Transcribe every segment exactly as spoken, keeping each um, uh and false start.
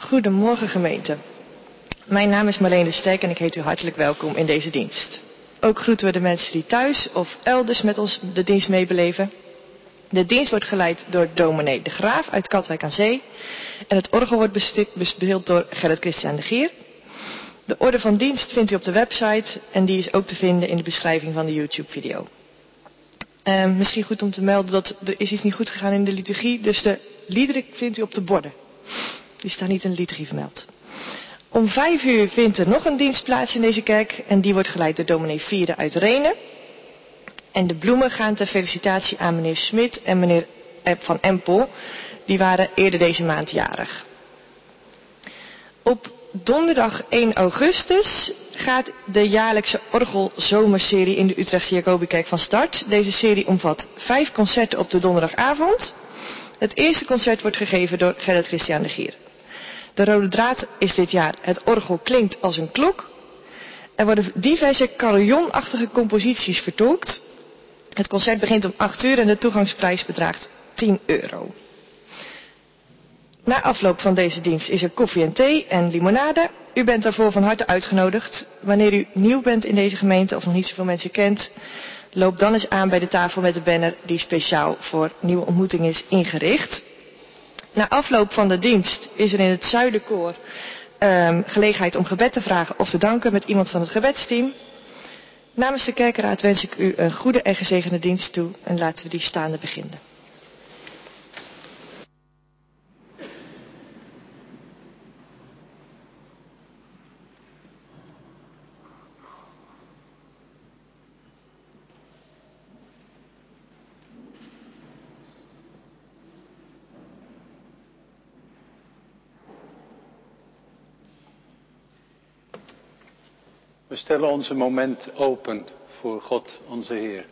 Goedemorgen gemeente. Mijn naam is Marleen de Sterk en ik heet u hartelijk welkom in deze dienst. Ook groeten we de mensen die thuis of elders met ons de dienst meebeleven. De dienst wordt geleid door dominee De Graaf uit Katwijk aan Zee. En het orgel wordt bespeeld door Gerrit Christian de Gier. De orde van dienst vindt u op de website en die is ook te vinden in de beschrijving van de YouTube video. Uh, misschien goed om te melden dat er is iets niet goed gegaan in de liturgie, dus de liederen vindt u op de borden. Die staan niet in de liturgie vermeld. Om vijf uur vindt er nog een dienst plaats in deze kerk en die wordt geleid door dominee Vierde uit Renen. En de bloemen gaan ter felicitatie aan meneer Smit en meneer Van Empel. Die waren eerder deze maand jarig. Op donderdag één augustus gaat de jaarlijkse orgelzomerserie in de Utrechtse Jacobikerk van start. Deze serie omvat vijf concerten op de donderdagavond. Het eerste concert wordt gegeven door Gerrit Christian de Gier. De rode draad is dit jaar: het orgel klinkt als een klok. Er worden diverse carillonachtige composities vertolkt. Het concert begint om acht uur en de toegangsprijs bedraagt tien euro. Na afloop van deze dienst is er koffie en thee en limonade. U bent daarvoor van harte uitgenodigd. Wanneer u nieuw bent in deze gemeente of nog niet zoveel mensen kent, loop dan eens aan bij de tafel met de banner die speciaal voor nieuwe ontmoeting is ingericht. Na afloop van de dienst is er in het Zuiderkoor um, gelegenheid om gebed te vragen of te danken met iemand van het gebedsteam. Namens de kerkenraad wens ik u een goede en gezegende dienst toe en laten we die staande beginnen. We stellen onze moment open voor God, onze Heer.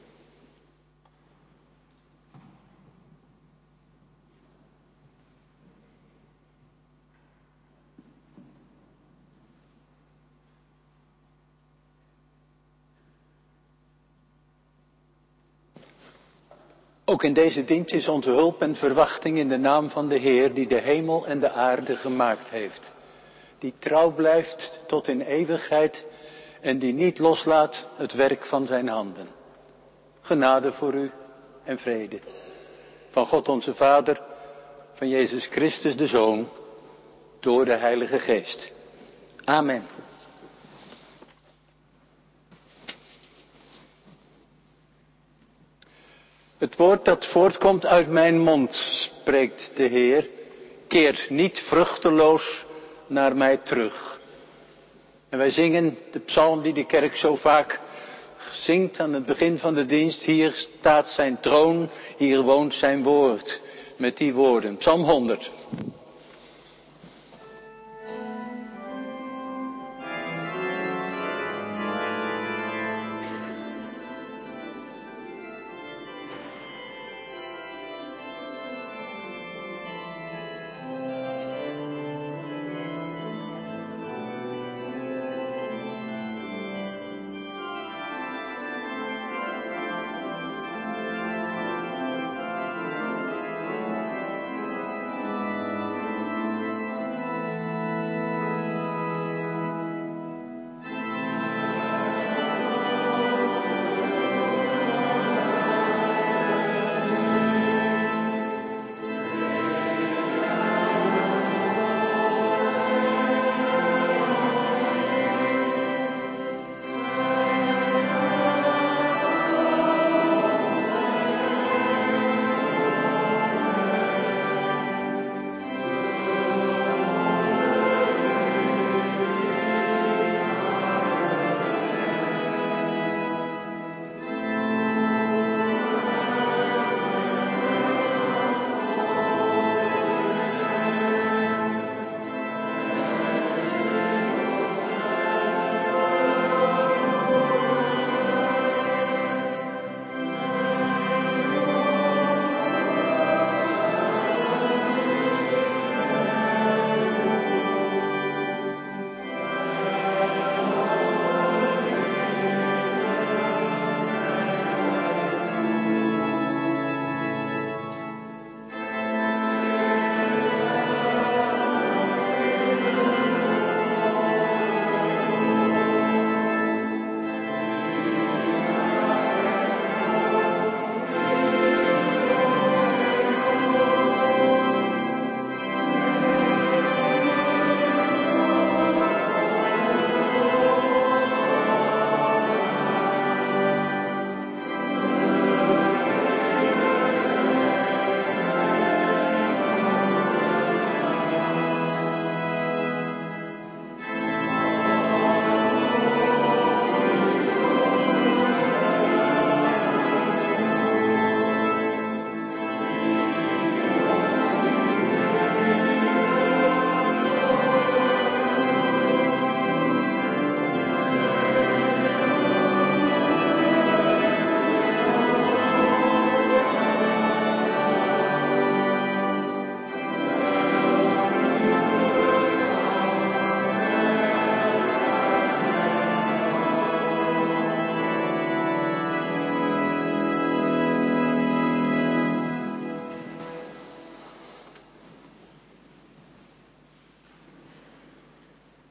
Ook in deze dienst is onze hulp en verwachting in de naam van de Heer die de hemel en de aarde gemaakt heeft. Die trouw blijft tot in eeuwigheid en die niet loslaat het werk van zijn handen. Genade voor u en vrede. Van God onze Vader, van Jezus Christus de Zoon, door de Heilige Geest. Amen. Het woord dat voortkomt uit mijn mond, spreekt de Heer, keert niet vruchteloos naar mij terug. En wij zingen de psalm die de kerk zo vaak zingt aan het begin van de dienst. Hier staat zijn troon, hier woont zijn woord. Met die woorden, psalm honderd.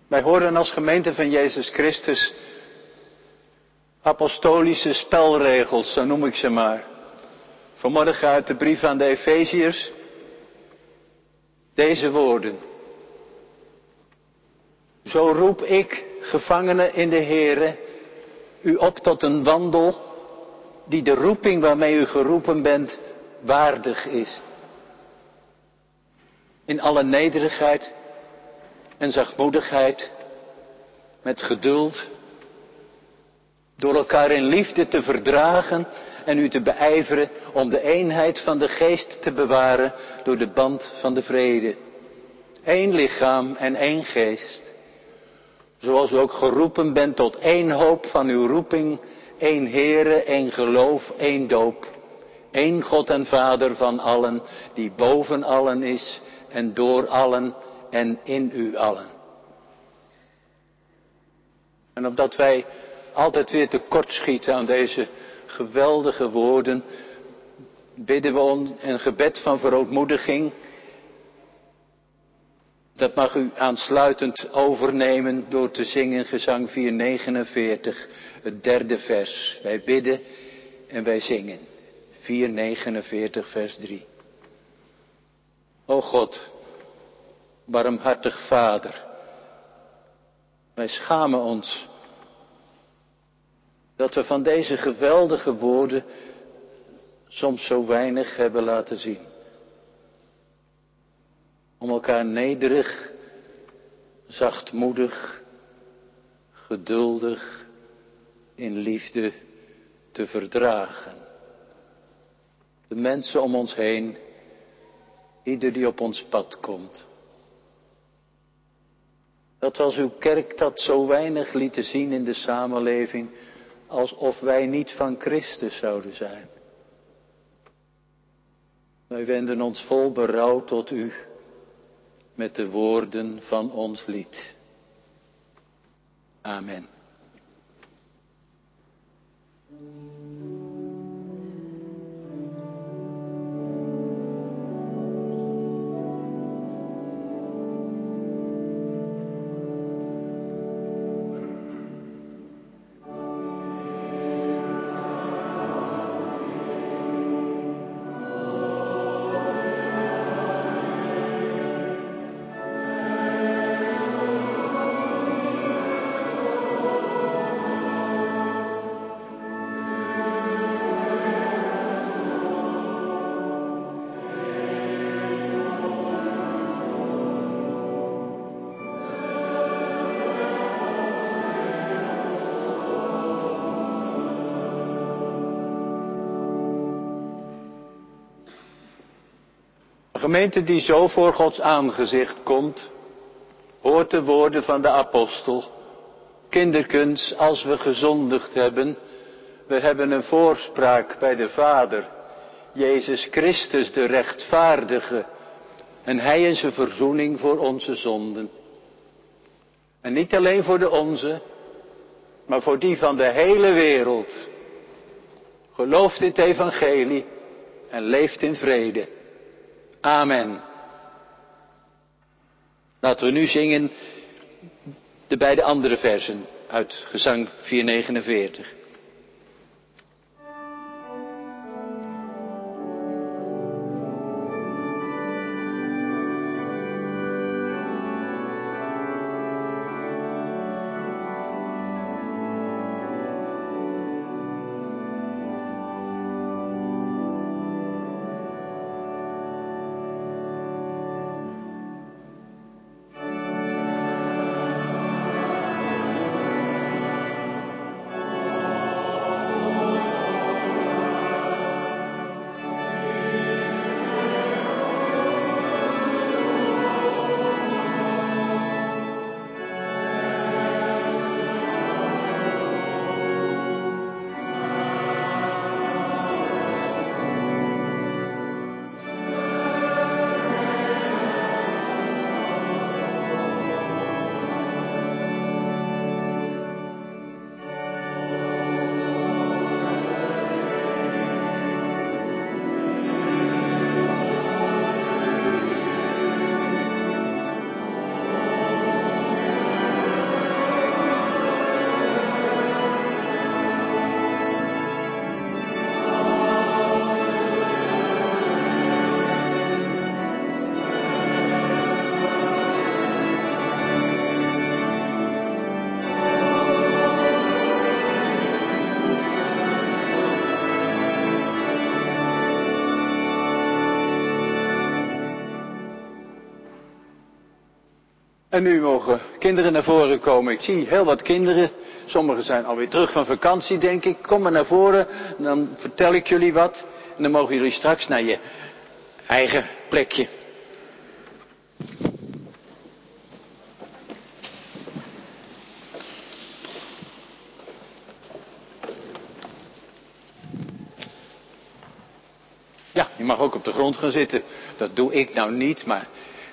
Wij horen als gemeente van Jezus Christus apostolische spelregels, zo noem ik ze maar. Vanmorgen uit de brief aan de Efeziërs deze woorden. Zo roep ik, gevangenen in de Here, u op tot een wandel die de roeping waarmee u geroepen bent waardig is. In alle nederigheid en zachtmoedigheid, met geduld, door elkaar in liefde te verdragen en u te beijveren om de eenheid van de geest te bewaren door de band van de vrede. Eén lichaam en één geest. Zoals u ook geroepen bent tot één hoop van uw roeping, één Heere, één geloof, één doop. Eén God en Vader van allen, die boven allen is en door allen en in u allen. En opdat wij altijd weer tekortschieten aan deze geweldige woorden, bidden we om een gebed van verootmoediging. Dat mag u aansluitend overnemen door te zingen gezang vierhonderdnegenenveertig, het derde vers. Wij bidden en wij zingen. vierhonderdnegenenveertig vers drie. O God, barmhartig Vader, wij schamen ons dat we van deze geweldige woorden soms zo weinig hebben laten zien. Om elkaar nederig, zachtmoedig, geduldig, in liefde te verdragen. De mensen om ons heen, ieder die op ons pad komt. Dat we als uw kerk dat zo weinig lieten zien in de samenleving, alsof wij niet van Christus zouden zijn. Wij wenden ons vol berouw tot u met de woorden van ons lied. Amen. Een gemeente die zo voor Gods aangezicht komt, hoort de woorden van de apostel. Kinderkens, als we gezondigd hebben, we hebben een voorspraak bij de Vader, Jezus Christus de rechtvaardige, en Hij is een verzoening voor onze zonden. En niet alleen voor de onze, maar voor die van de hele wereld. Geloof dit evangelie en leeft in vrede. Amen. Laten we nu zingen de beide andere versen uit gezang vierhonderdnegenenveertig. En nu mogen kinderen naar voren komen. Ik zie heel wat kinderen. Sommigen zijn alweer terug van vakantie, denk ik. Kom maar naar voren, dan vertel ik jullie wat. En dan mogen jullie straks naar je eigen plekje. Ja, je mag ook op de grond gaan zitten. Dat doe ik nou niet, maar...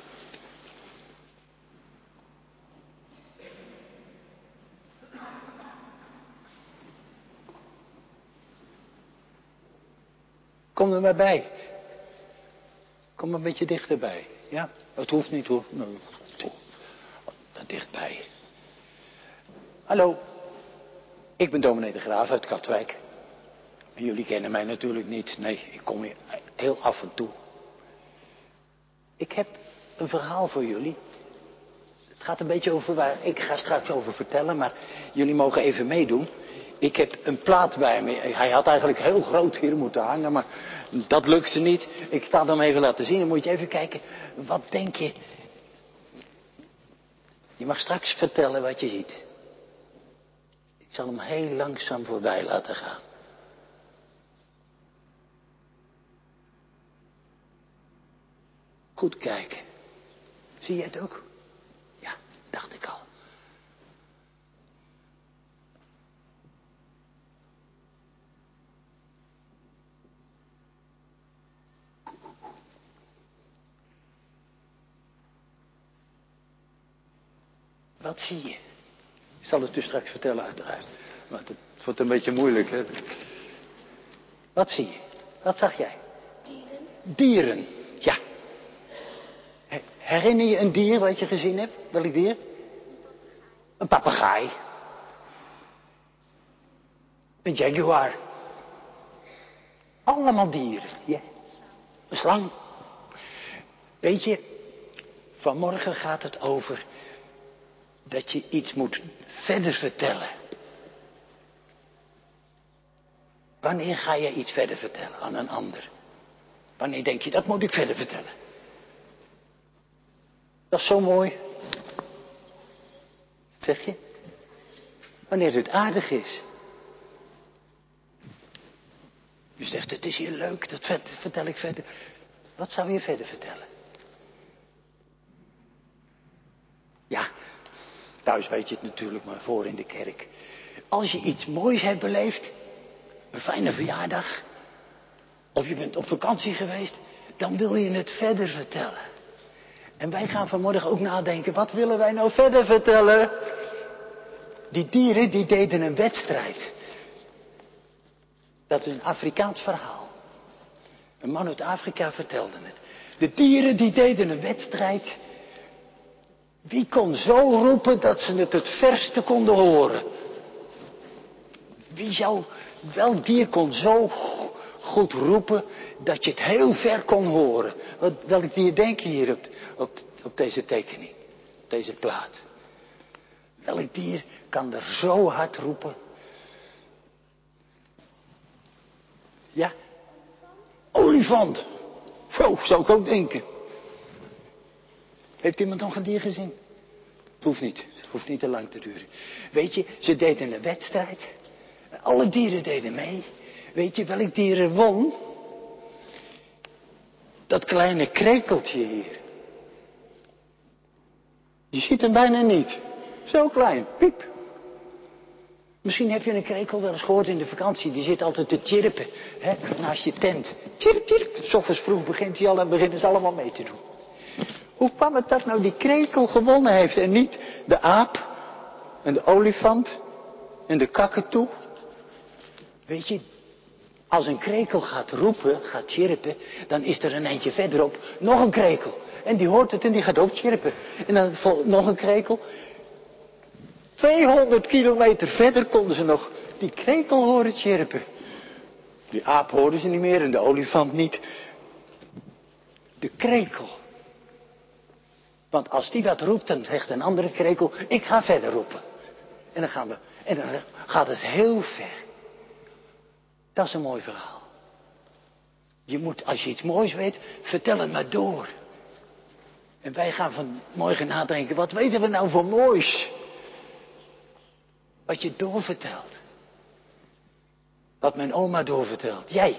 Kom er maar bij. Kom maar een beetje dichterbij. Ja, het hoeft niet hoor. Nee, toch. Dat dichtbij. Hallo. Ik ben dominee de Graaf uit Katwijk. En jullie kennen mij natuurlijk niet. Nee, ik kom hier heel af en toe. Ik heb een verhaal voor jullie. Het gaat een beetje over waar ik ga straks over vertellen, maar jullie mogen even meedoen. Ik heb een plaat bij me. Hij had eigenlijk heel groot hier moeten hangen, maar dat lukte niet. Ik ga hem even laten zien. Dan moet je even kijken. Wat denk je? Je mag straks vertellen wat je ziet. Ik zal hem heel langzaam voorbij laten gaan. Goed kijken. Zie je het ook? Ja, dacht ik al. Wat zie je? Ik zal het u straks vertellen uiteraard. Maar het wordt een beetje moeilijk, hè. Wat zie je? Wat zag jij? Dieren. Dieren, ja. Herinner je een dier wat je gezien hebt? Welk dier? Een papegaai. Een jaguar. Allemaal dieren, ja. Een slang. Weet je, vanmorgen gaat het over dat je iets moet verder vertellen. Wanneer ga je iets verder vertellen aan een ander? Wanneer denk je, dat moet ik verder vertellen? Dat is zo mooi. Wat zeg je? Wanneer het aardig is. Je zegt, het is hier leuk, dat vertel ik verder. Wat zou je verder vertellen? Ja, thuis weet je het natuurlijk, maar voor in de kerk. Als je iets moois hebt beleefd, een fijne verjaardag, of je bent op vakantie geweest, dan wil je het verder vertellen. En wij gaan vanmorgen ook nadenken, wat willen wij nou verder vertellen? Die dieren, die deden een wedstrijd. Dat is een Afrikaans verhaal. Een man uit Afrika vertelde het. De dieren, die deden een wedstrijd. Wie kon zo roepen dat ze het het verste konden horen? Wie zou, welk dier kon zo goed roepen dat je het heel ver kon horen? Wat, welk dier denk je hier op, op, op deze tekening? Op deze plaat? Welk dier kan er zo hard roepen? Ja? Olifant. Zo, zou ik ook denken. Heeft iemand nog een dier gezien? Het hoeft niet. Het hoeft niet te lang te duren. Weet je, ze deden een wedstrijd. Alle dieren deden mee. Weet je welk dier er won? Dat kleine krekeltje hier. Je ziet hem bijna niet. Zo klein. Piep. Misschien heb je een krekel wel eens gehoord in de vakantie. Die zit altijd te chirpen. Hè, naast je tent. Chirp, chirp. 's Ochtends vroeg begint hij al en beginnen ze allemaal mee te doen. Hoe kwam het dat nou die krekel gewonnen heeft en niet de aap en de olifant en de kakatoe? Weet je, als een krekel gaat roepen, gaat chirpen, dan is er een eindje verderop nog een krekel. En die hoort het en die gaat ook chirpen. En dan volgt nog een krekel. tweehonderd kilometer verder konden ze nog die krekel horen chirpen. Die aap hoorden ze niet meer en de olifant niet. De krekel. Want als die wat roept, dan zegt een andere krekel, ik ga verder roepen. En dan gaan we, en dan gaat het heel ver. Dat is een mooi verhaal. Je moet, als je iets moois weet, vertel het maar door. En wij gaan vanmorgen nadenken, wat weten we nou voor moois? Wat je doorvertelt. Wat mijn oma doorvertelt. Jij.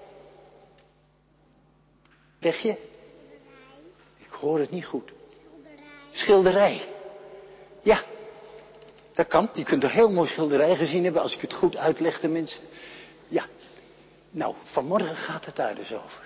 Zeg je? Ik hoor het niet goed. Schilderij. Ja. Dat kan. Je kunt er heel mooi schilderij gezien hebben, als ik het goed uitleg tenminste. Ja. Nou, vanmorgen gaat het daar dus over.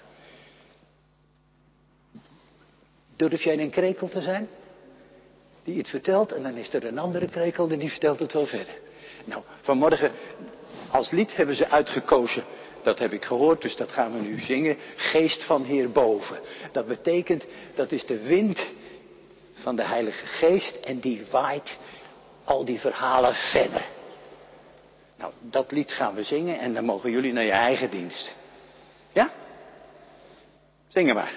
Durf jij een krekel te zijn? Die iets vertelt en dan is er een andere krekel en die vertelt het wel verder. Nou, vanmorgen als lied hebben ze uitgekozen. Dat heb ik gehoord, dus dat gaan we nu zingen. Geest van hierboven. Dat betekent, dat is de wind van de Heilige Geest en die waait al die verhalen verder. Nou, dat lied gaan we zingen en dan mogen jullie naar je eigen dienst. Ja? Zingen maar.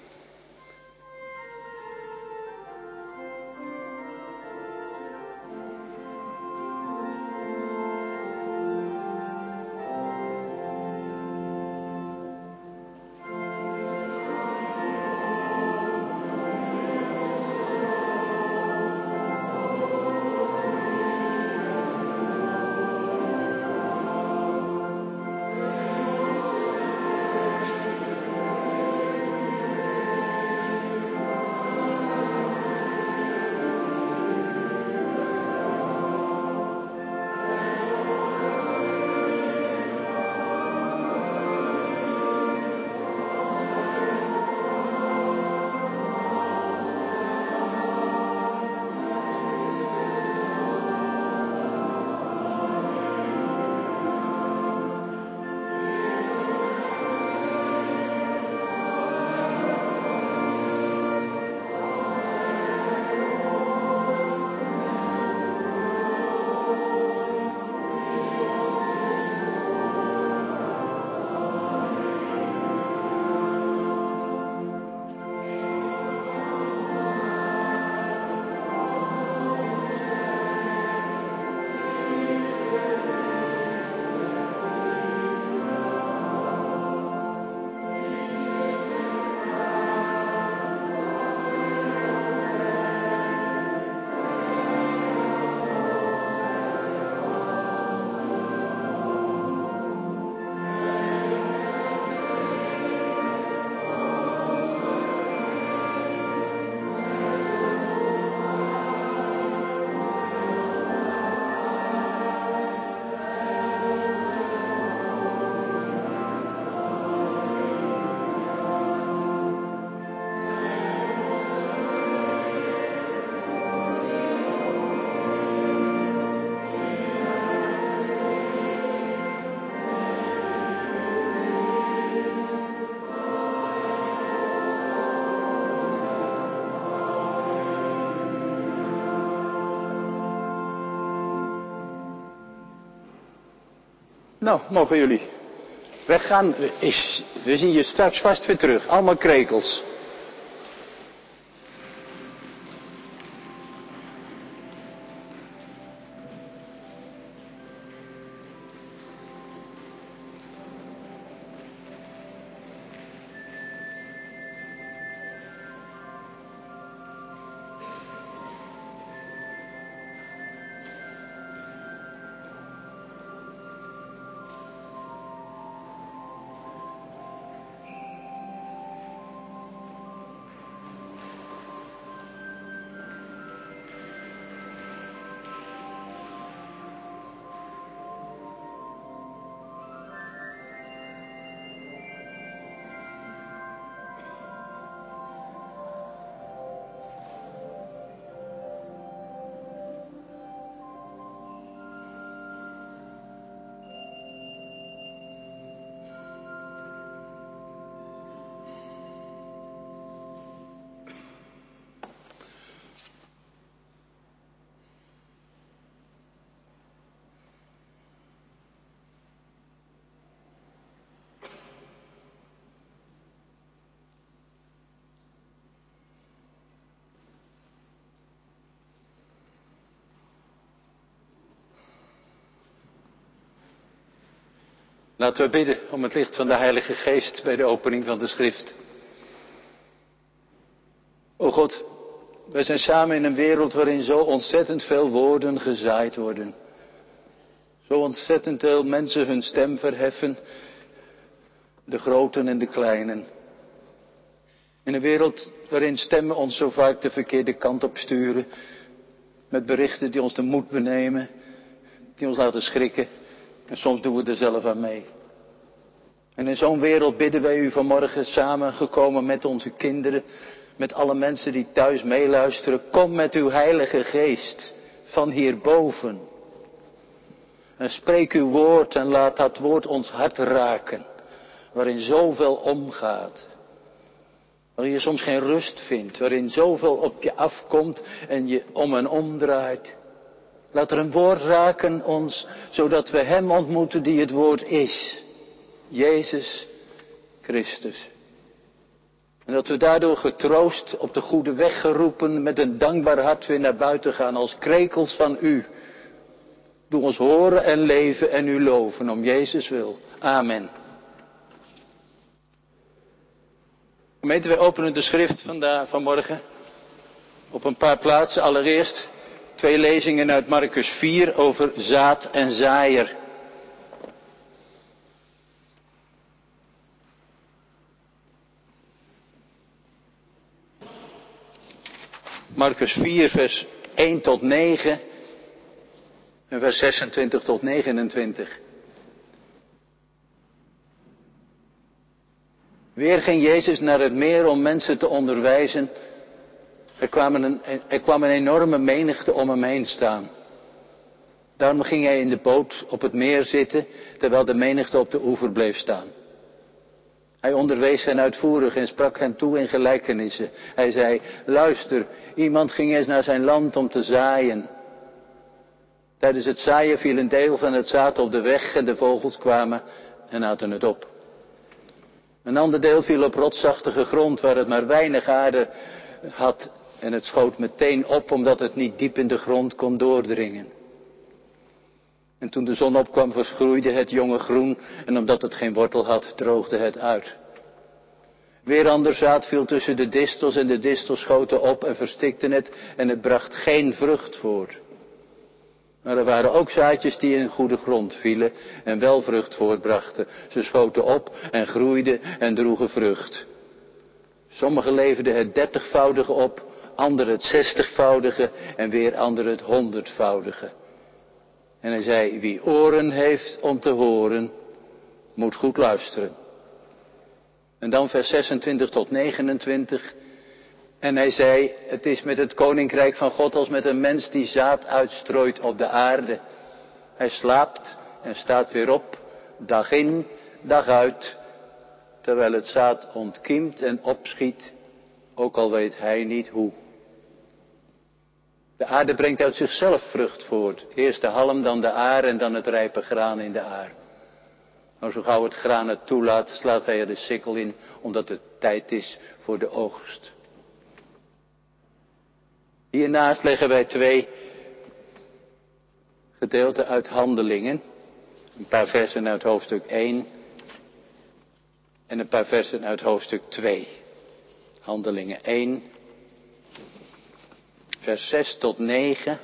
Nou, mogen jullie weggaan. Is, we zien je straks vast weer terug. Allemaal krekels. Laten we bidden om het licht van de Heilige Geest bij de opening van de schrift. O God, wij zijn samen in een wereld waarin zo ontzettend veel woorden gezaaid worden. Zo ontzettend veel mensen hun stem verheffen, de groten en de kleinen. In een wereld waarin stemmen ons zo vaak de verkeerde kant op sturen, met berichten die ons de moed benemen, die ons laten schrikken, en soms doen we er zelf aan mee. En in zo'n wereld bidden wij u vanmorgen samengekomen met onze kinderen, met alle mensen die thuis meeluisteren. Kom met uw Heilige Geest van hierboven. En spreek uw woord en laat dat woord ons hart raken, waarin zoveel omgaat. Waarin je soms geen rust vindt, waarin zoveel op je afkomt en je om en omdraait. Laat er een woord raken ons, zodat we hem ontmoeten die het woord is. Jezus Christus. En dat we daardoor getroost op de goede weg geroepen met een dankbaar hart weer naar buiten gaan als krekels van u. Doe ons horen en leven en u loven om Jezus wil. Amen. Gemeente, wij openen de schrift vandaag, vanmorgen op een paar plaatsen. Allereerst twee lezingen uit Marcus vier over zaad en zaaier. Marcus vier, vers één tot negen en vers zesentwintig tot negenentwintig. Weer ging Jezus naar het meer om mensen te onderwijzen. Er, kwam een, er kwam een enorme menigte om hem heen staan. Daarom ging hij in de boot op het meer zitten, terwijl de menigte op de oever bleef staan. Hij onderwees hen uitvoerig en sprak hen toe in gelijkenissen. Hij zei, luister, iemand ging eens naar zijn land om te zaaien. Tijdens het zaaien viel een deel van het zaad op de weg en de vogels kwamen en aten het op. Een ander deel viel op rotsachtige grond waar het maar weinig aarde had en het schoot meteen op omdat het niet diep in de grond kon doordringen. En toen de zon opkwam verschroeide het jonge groen en omdat het geen wortel had droogde het uit. Weer ander zaad viel tussen de distels en de distels schoten op en verstikten het en het bracht geen vrucht voort. Maar er waren ook zaadjes die in goede grond vielen en wel vrucht voortbrachten. Ze schoten op en groeiden en droegen vrucht. Sommigen leverden het dertigvoudige op, anderen het zestigvoudige en weer anderen het honderdvoudige. En hij zei, wie oren heeft om te horen, moet goed luisteren. En dan vers zesentwintig tot negenentwintig. En hij zei, het is met het koninkrijk van God als met een mens die zaad uitstrooit op de aarde. Hij slaapt en staat weer op, dag in, dag uit, terwijl het zaad ontkiemt en opschiet, ook al weet hij niet hoe. De aarde brengt uit zichzelf vrucht voort. Eerst de halm, dan de aar en dan het rijpe graan in de aar. Nou, zo gauw het graan het toelaat, slaat hij er de sikkel in, omdat het tijd is voor de oogst. Hiernaast leggen wij twee gedeelten uit Handelingen. Een paar versen uit hoofdstuk één en een paar versen uit hoofdstuk twee. Handelingen één, vers zes tot negen.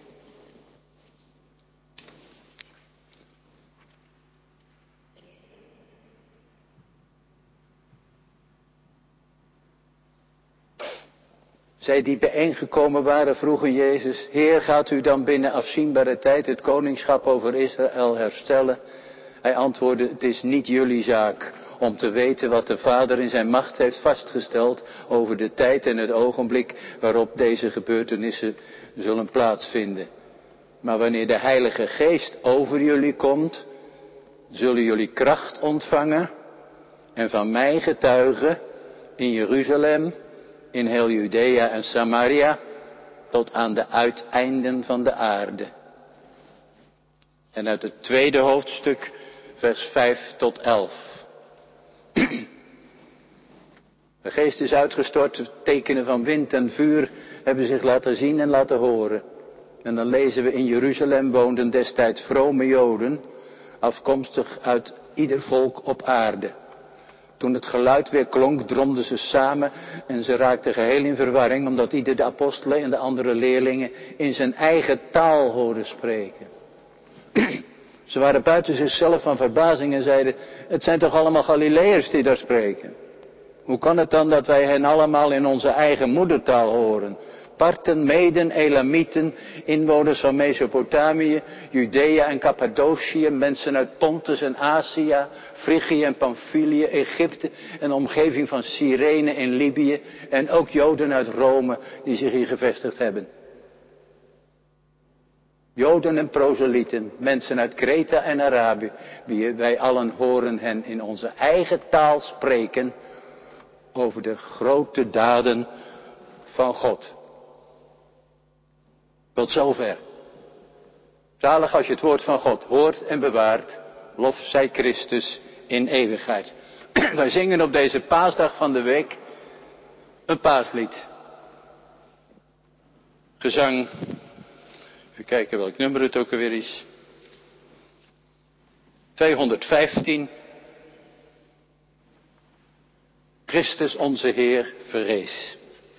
Zij die bijeengekomen waren vroegen Jezus, Heer, gaat u dan binnen afzienbare tijd het koningschap over Israël herstellen? Hij antwoordde, het is niet jullie zaak om te weten wat de Vader in zijn macht heeft vastgesteld over de tijd en het ogenblik waarop deze gebeurtenissen zullen plaatsvinden. Maar wanneer de Heilige Geest over jullie komt, zullen jullie kracht ontvangen en van mij getuigen in Jeruzalem, in heel Judea en Samaria, tot aan de uiteinden van de aarde. En uit het tweede hoofdstuk, vers vijf tot elf. De geest is uitgestort, tekenen van wind en vuur hebben zich laten zien en laten horen. En dan lezen we, in Jeruzalem woonden destijds vrome Joden, afkomstig uit ieder volk op aarde. Toen het geluid weer klonk, dromden ze samen en ze raakten geheel in verwarring, omdat ieder de apostelen en de andere leerlingen in zijn eigen taal hoorden spreken. Ze waren buiten zichzelf van verbazing en zeiden, het zijn toch allemaal Galileërs die daar spreken? Hoe kan het dan dat wij hen allemaal in onze eigen moedertaal horen? Parten, Meden, Elamieten, inwoners van Mesopotamië, Judea en Cappadocië, mensen uit Pontus en Azië, Frigië en Pamphylië, Egypte en de omgeving van Cyrene in Libië en ook Joden uit Rome die zich hier gevestigd hebben. Joden en proselieten, mensen uit Kreta en Arabië, wie wij allen horen hen in onze eigen taal spreken over de grote daden van God. Tot zover. Zalig als je het woord van God hoort en bewaart. Lof zij Christus in eeuwigheid. Wij zingen op deze paasdag van de week een paaslied. Gezang, even kijken welk nummer het ook alweer is. tweehonderdvijftien. Christus onze Heer verrees.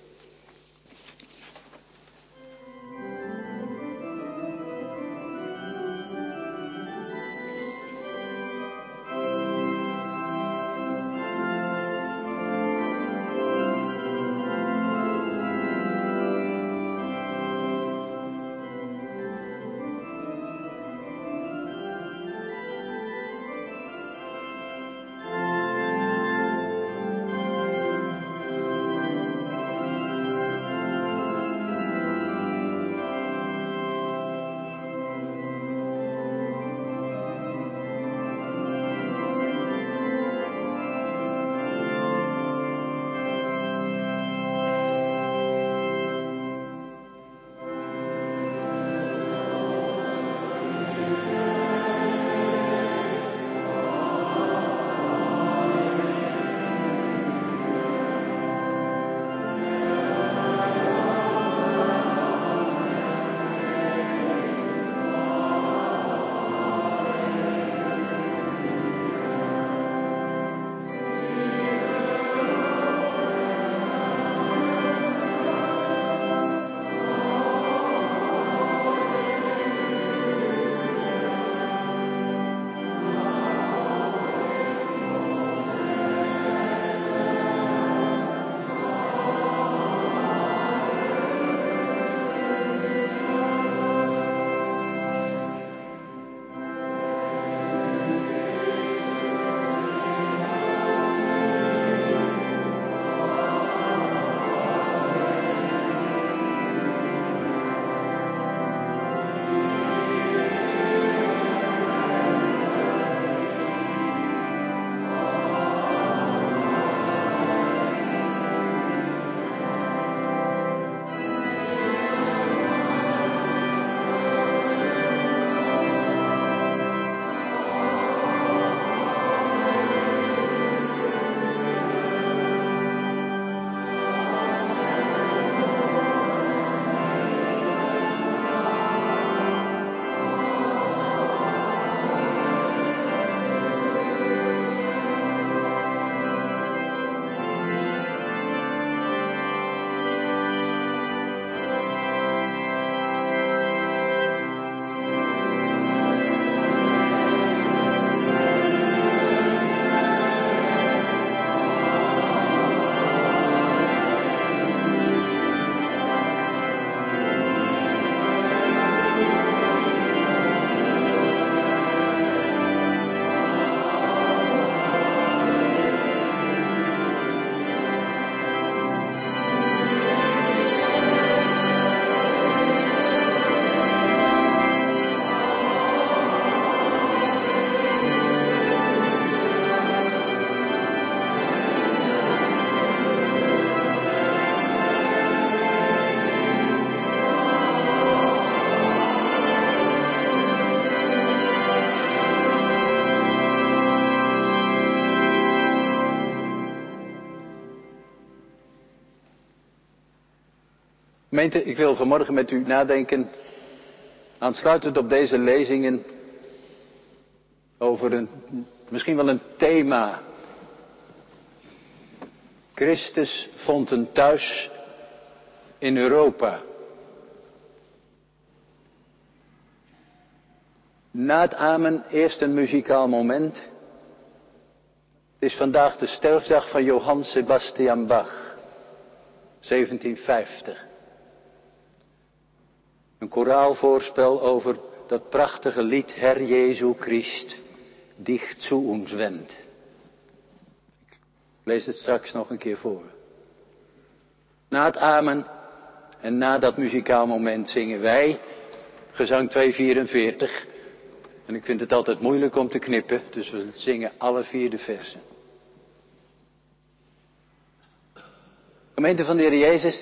Gemeente, ik wil vanmorgen met u nadenken, aansluitend op deze lezingen, over een, misschien wel een thema Christus vond een thuis in Europa. Na het amen eerst een muzikaal moment. Het is vandaag de sterfdag van Johann Sebastian Bach, zeventienhonderdvijftig. Een koraalvoorspel over dat prachtige lied Herr Jesu Christ, dicht zu uns wendt. Ik lees het straks nog een keer voor. Na het amen en na dat muzikaal moment zingen wij gezang tweehonderdvierenveertig. En ik vind het altijd moeilijk om te knippen, dus we zingen alle vier de versen. Gemeente van de Heer Jezus.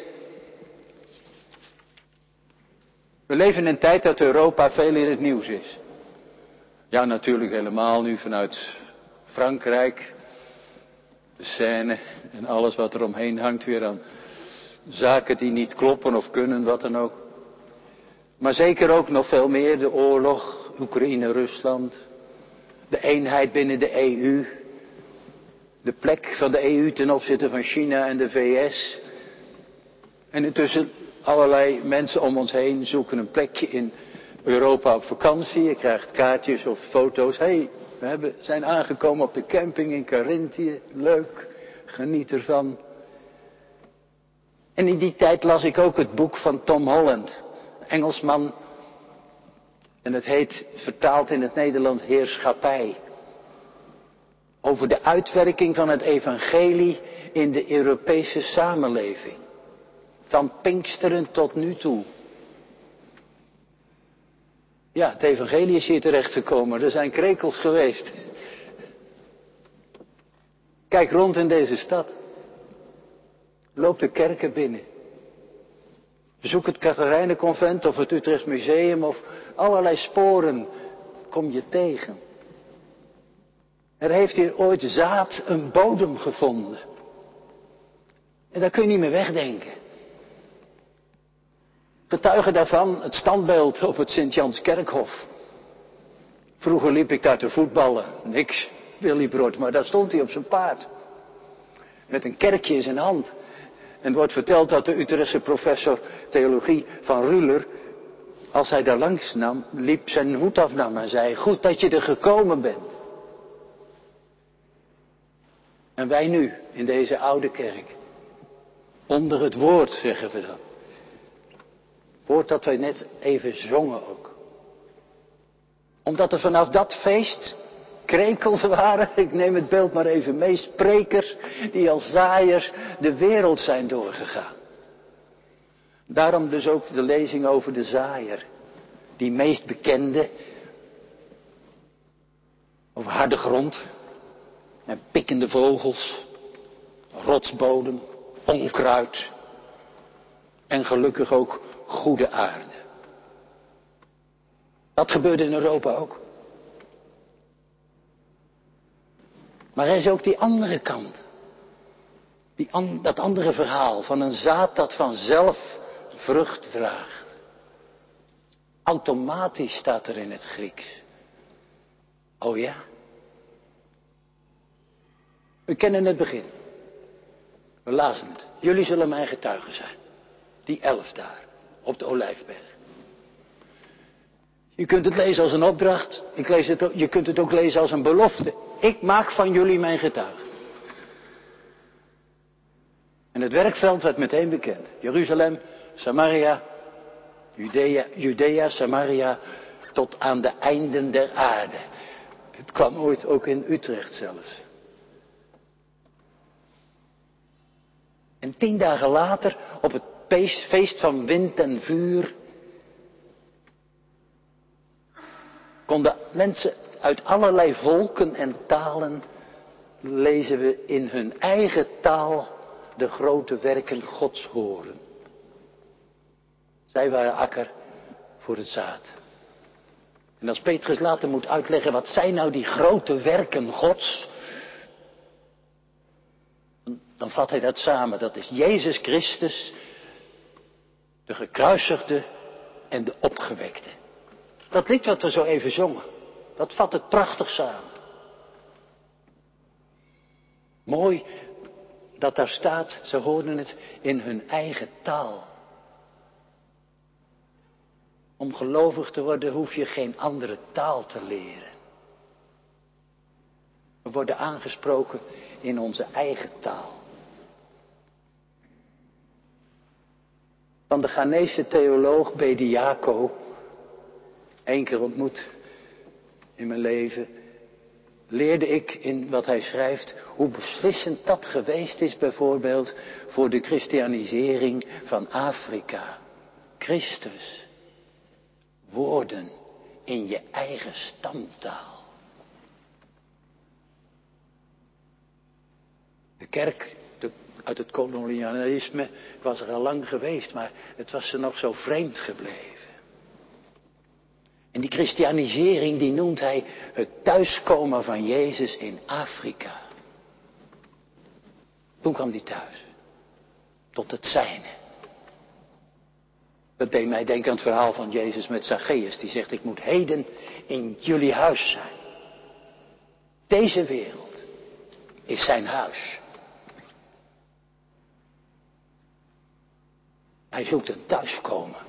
We leven in een tijd dat Europa veel in het nieuws is. Ja, natuurlijk helemaal nu vanuit Frankrijk. De Seine en alles wat er omheen hangt weer aan zaken die niet kloppen of kunnen, wat dan ook. Maar zeker ook nog veel meer de oorlog, Oekraïne, Rusland. De eenheid binnen de E U. De plek van de E U ten opzichte van China en de V S. En intussen allerlei mensen om ons heen zoeken een plekje in Europa op vakantie. Je krijgt kaartjes of foto's. Hé, hey, we hebben, zijn aangekomen op de camping in Carinthië. Leuk, geniet ervan. En in die tijd las ik ook het boek van Tom Holland. Engelsman. En het heet, vertaald in het Nederlands, Heerschappij. Over de uitwerking van het evangelie in de Europese samenleving. Van Pinksteren tot nu toe. Ja, het evangelie is hier terechtgekomen. Er zijn krekels geweest. Kijk rond in deze stad. Loop de kerken binnen. Bezoek het Catharijnenconvent of het Utrechts Museum of allerlei sporen kom je tegen. Er heeft hier ooit zaad een bodem gevonden. En dat kun je niet meer wegdenken. Getuige daarvan het standbeeld op het Sint-Janskerkhof. Vroeger liep ik daar te voetballen. Niks, Willy Brood, maar daar stond hij op zijn paard. Met een kerkje in zijn hand. En er wordt verteld dat de Utrechtse professor theologie van Ruller, als hij daar langs nam, liep zijn hoed afnam en zei, goed dat je er gekomen bent. En wij nu, in deze oude kerk, onder het woord, zeggen we dan. Woord dat wij net even zongen ook. Omdat er vanaf dat feest krekels waren, ik neem het beeld maar even mee, sprekers die als zaaiers de wereld zijn doorgegaan. Daarom dus ook de lezing over de zaaier. Die meest bekende, over harde grond en pikkende vogels, rotsbodem, onkruid en gelukkig ook goede aarde. Dat gebeurde in Europa ook. Maar er is ook die andere kant. Die an, dat andere verhaal van een zaad dat vanzelf vrucht draagt. Automatisch staat er in het Grieks. Oh ja? We kennen het begin. We lazen het. Jullie zullen mijn getuigen zijn. Die elf daar, op de Olijfberg. Je kunt het lezen als een opdracht. Ik lees het, je kunt het ook lezen als een belofte. Ik maak van jullie mijn getuigen. En het werkveld werd meteen bekend. Jeruzalem, Samaria, Judea, Judea, Samaria, tot aan de einden der aarde. Het kwam ooit ook in Utrecht zelfs. En tien dagen later, op het feest van wind en vuur, konden mensen uit allerlei volken en talen, lezen we in hun eigen taal, de grote werken Gods horen. Zij waren akker voor het zaad. En als Petrus later moet uitleggen, wat zijn nou die grote werken Gods, dan vat hij dat samen. Dat is Jezus Christus, de gekruisigde en de opgewekte. Dat lied wat we zo even zongen, dat vat het prachtig samen. Mooi, Dat daar staat, ze hoorden het in hun eigen taal. Om gelovig te worden hoef je geen andere taal te leren. We worden aangesproken in onze eigen taal. Van de Ghanese theoloog Bediako, één keer ontmoet in mijn leven, leerde ik in wat hij schrijft hoe beslissend dat geweest is bijvoorbeeld voor de christianisering van Afrika. Christus, woorden in je eigen stamtaal. De kerk de, uit het kolonialisme was er al lang geweest, maar het was ze nog zo vreemd gebleven. En die christianisering die noemt hij het thuiskomen van Jezus in Afrika. Toen kwam hij thuis. Tot het zijne. Dat deed mij denken aan het verhaal van Jezus met Zacchaeus. Die zegt, ik moet heden in jullie huis zijn. Deze wereld is zijn huis. Hij zoekt een thuiskomen.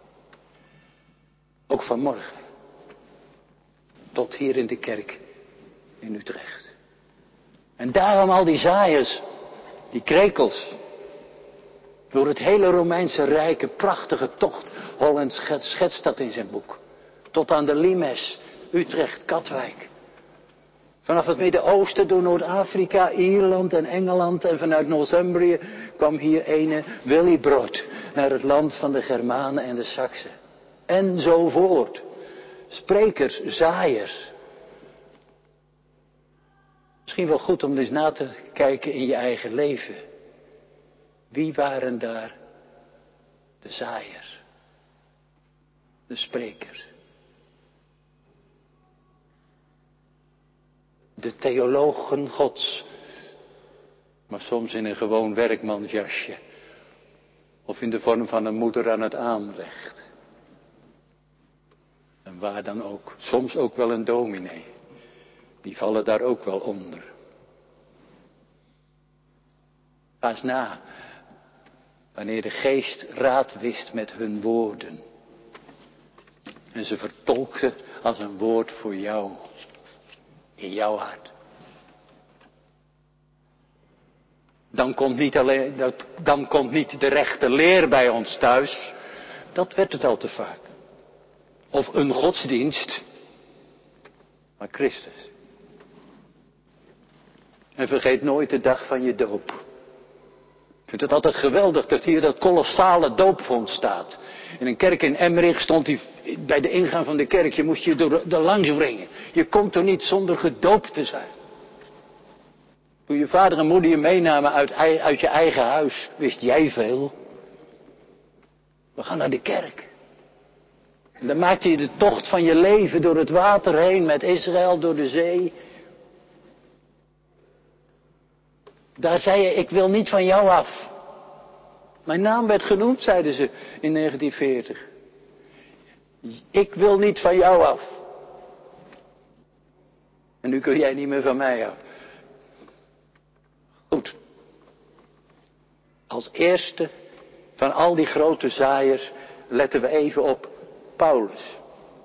Ook vanmorgen. Tot hier in de kerk in Utrecht. En daarom al die zaaiers, die krekels. Door het hele Romeinse Rijk, een prachtige tocht. Holland schetst dat in zijn boek. Tot aan de Limes, Utrecht, Katwijk. Vanaf het Midden-Oosten door Noord-Afrika, Ierland en Engeland en vanuit Northumbrië kwam hier ene Willibrord naar het land van de Germanen en de Saksen. Enzovoort. Sprekers, zaaiers. Misschien wel goed om eens na te kijken in je eigen leven. Wie waren daar de zaaiers? De sprekers. De theologen Gods. Maar soms in een gewoon werkmansjasje. Of in de vorm van een moeder aan het aanrecht. En waar dan ook. Soms ook wel een dominee. Die vallen daar ook wel onder. Ga eens na. Wanneer de geest raad wist met hun woorden. En ze vertolkte als een woord voor jou. In jouw hart. Dan komt niet alleen, dan komt niet de rechte leer bij ons thuis. Dat werd het al te vaak. Of een godsdienst. Maar Christus. En vergeet nooit de dag van je doop. Ik vind het altijd geweldig dat hier dat kolossale doopvond staat. In een kerk in Emmerich stond hij bij de ingang van de kerk. Je moest je er, er langs wringen. Je komt er niet zonder gedoopt te zijn. Toen je vader en moeder je meenamen uit, uit je eigen huis, wist jij veel. We gaan naar de kerk. En dan maakte je de tocht van je leven door het water heen met Israël door de zee. Daar zei je, ik wil niet van jou af. Mijn naam werd genoemd, zeiden ze in negentien veertig. Ik wil niet van jou af. En nu kun jij niet meer van mij af. Goed. Als eerste van al die grote zaaiers letten we even op Paulus.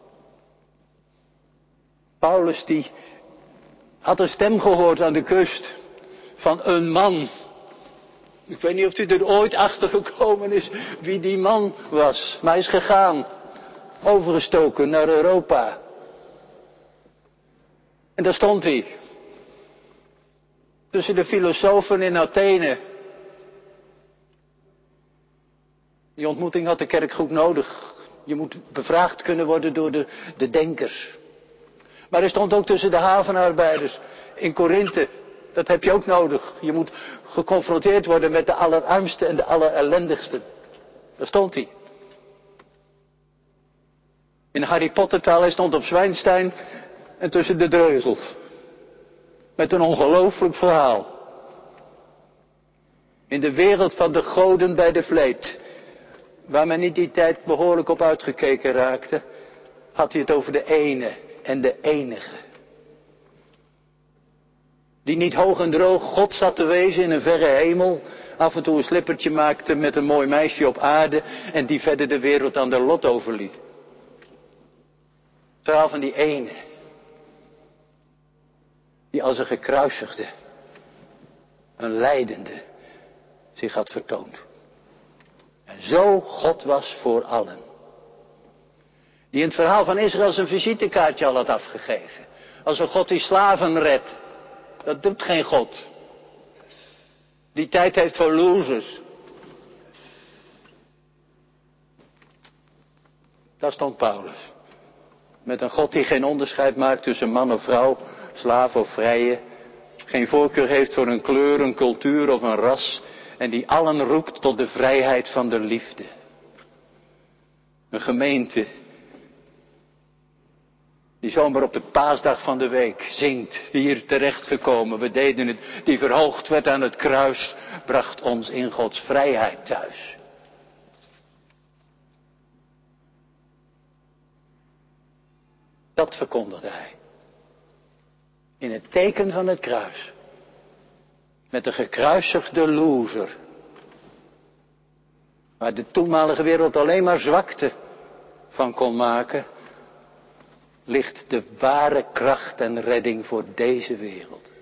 Paulus die had een stem gehoord aan de kust van een man. Ik weet niet of u er ooit achter gekomen is wie die man was. Maar hij is gegaan. Overgestoken naar Europa. En daar stond hij. Tussen de filosofen in Athene. Die ontmoeting had de kerk goed nodig. Je moet bevraagd kunnen worden door de, de denkers. Maar hij stond ook tussen de havenarbeiders in Korinthe. Dat heb je ook nodig. Je moet geconfronteerd worden met de allerarmsten en de allerellendigsten. Daar stond hij. In Harry Potter taal, hij stond op Zwijnstein en tussen de dreuzels. Met een ongelooflijk verhaal. In de wereld van de goden bij de vleet. Waar men in die tijd behoorlijk op uitgekeken raakte. Had hij het over de ene en de enige. Die niet hoog en droog God zat te wezen in een verre hemel. Af en toe een slippertje maakte met een mooi meisje op aarde. En die verder de wereld aan de lot overliet. Het verhaal van die ene. Die als een gekruisigde. Een lijdende. Zich had vertoond. En zo God was voor allen. Die in het verhaal van Israël zijn visitekaartje al had afgegeven. Als een God die slaven redt. Dat doet geen God. Die tijd heeft voor losers. Daar stond Paulus. Met een God die geen onderscheid maakt tussen man of vrouw, slaaf of vrije. Geen voorkeur heeft voor een kleur, een cultuur of een ras. En die allen roept tot de vrijheid van de liefde. Een gemeente. Die zomaar op de paasdag van de week zingt, hier terechtgekomen, we deden het, die verhoogd werd aan het kruis, bracht ons in Gods vrijheid thuis. Dat verkondigde hij. In het teken van het kruis. Met de gekruisigde loser. Waar de toenmalige wereld alleen maar zwakte van kon maken. Ligt de ware kracht en redding voor deze wereld.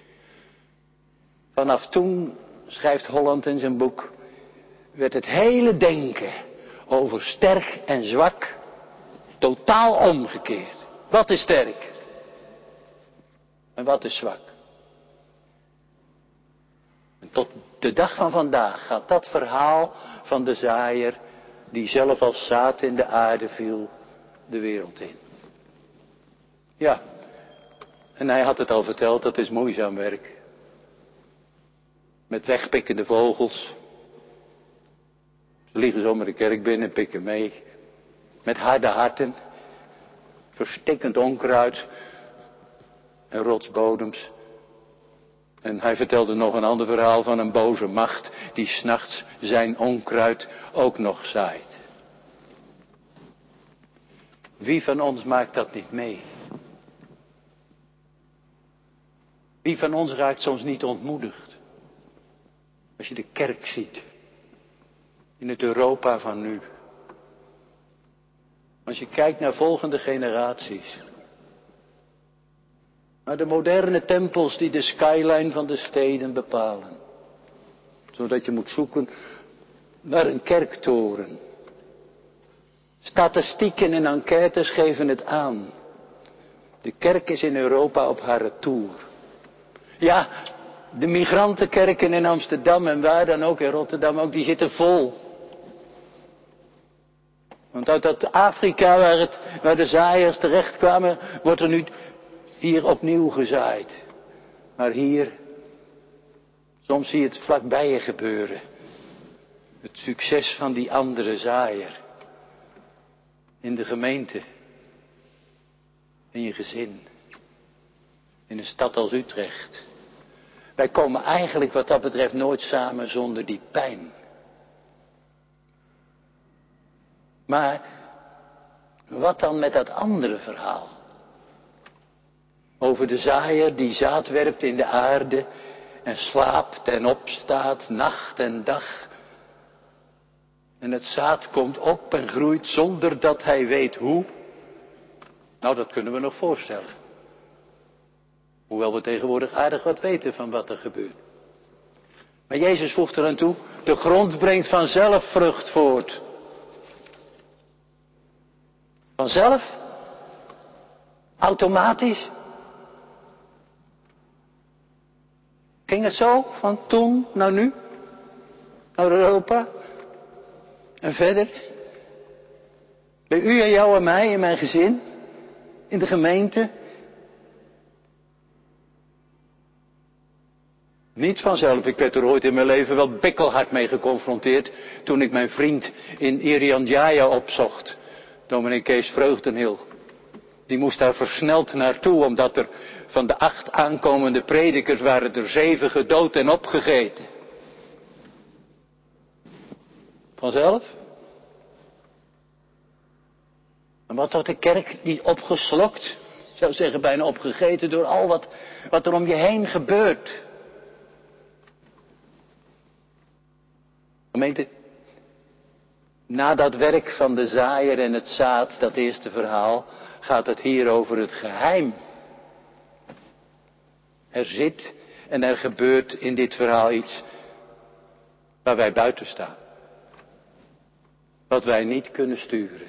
Vanaf toen, schrijft Holland in zijn boek, werd het hele denken over sterk en zwak totaal omgekeerd. Wat is sterk? En wat is zwak? En tot de dag van vandaag gaat dat verhaal van de zaaier, die zelf als zaad in de aarde viel, de wereld in. Ja, en hij had het al verteld, dat is moeizaam werk. Met wegpikkende vogels. Ze vliegen zomaar de kerk binnen, pikken mee. Met harde harten. Verstikkend onkruid. En rotsbodems. En hij vertelde nog een ander verhaal van een boze macht die 's nachts zijn onkruid ook nog zaait. Wie van ons maakt dat niet mee? Wie van ons raakt soms niet ontmoedigd? Als je de kerk ziet. In het Europa van nu. Als je kijkt naar volgende generaties. Naar de moderne tempels die de skyline van de steden bepalen. Zodat je moet zoeken naar een kerktoren. Statistieken en enquêtes geven het aan. De kerk is in Europa op haar retour. Ja, de migrantenkerken in Amsterdam en waar dan ook, in Rotterdam ook, die zitten vol. Want uit dat Afrika waar, het, waar de zaaiers terechtkwamen, wordt er nu hier opnieuw gezaaid. Maar hier, soms zie je het vlakbij je gebeuren. Het succes van die andere zaaier. In de gemeente. In je gezin. In een stad als Utrecht. Wij komen eigenlijk wat dat betreft nooit samen zonder die pijn. Maar wat dan met dat andere verhaal? Over de zaaier die zaad werpt in de aarde en slaapt en opstaat nacht en dag. En het zaad komt op en groeit zonder dat hij weet hoe. Nou, dat kunnen we nog voorstellen. Hoewel we tegenwoordig aardig wat weten van wat er gebeurt. Maar Jezus voegt eraan toe, de grond brengt vanzelf vrucht voort. Vanzelf? Automatisch? Ging het zo van toen naar nu? Naar Europa? En verder? Bij u en jou en mij in mijn gezin? In de gemeente? Niet vanzelf. Ik werd er ooit in mijn leven wel bikkelhard mee geconfronteerd toen ik mijn vriend in Irian Jaya opzocht. Dominee Kees Vreugdenhil. Die moest daar versneld naartoe omdat er van de acht aankomende predikers waren er zeven gedood en opgegeten. Vanzelf? En wat had de kerk niet opgeslokt? Ik zou zeggen bijna opgegeten door al wat, wat er om je heen gebeurt. Gemeente, na dat werk van de zaaier en het zaad, dat eerste verhaal, gaat het hier over het geheim. Er zit en er gebeurt in dit verhaal iets waar wij buiten staan. Wat wij niet kunnen sturen.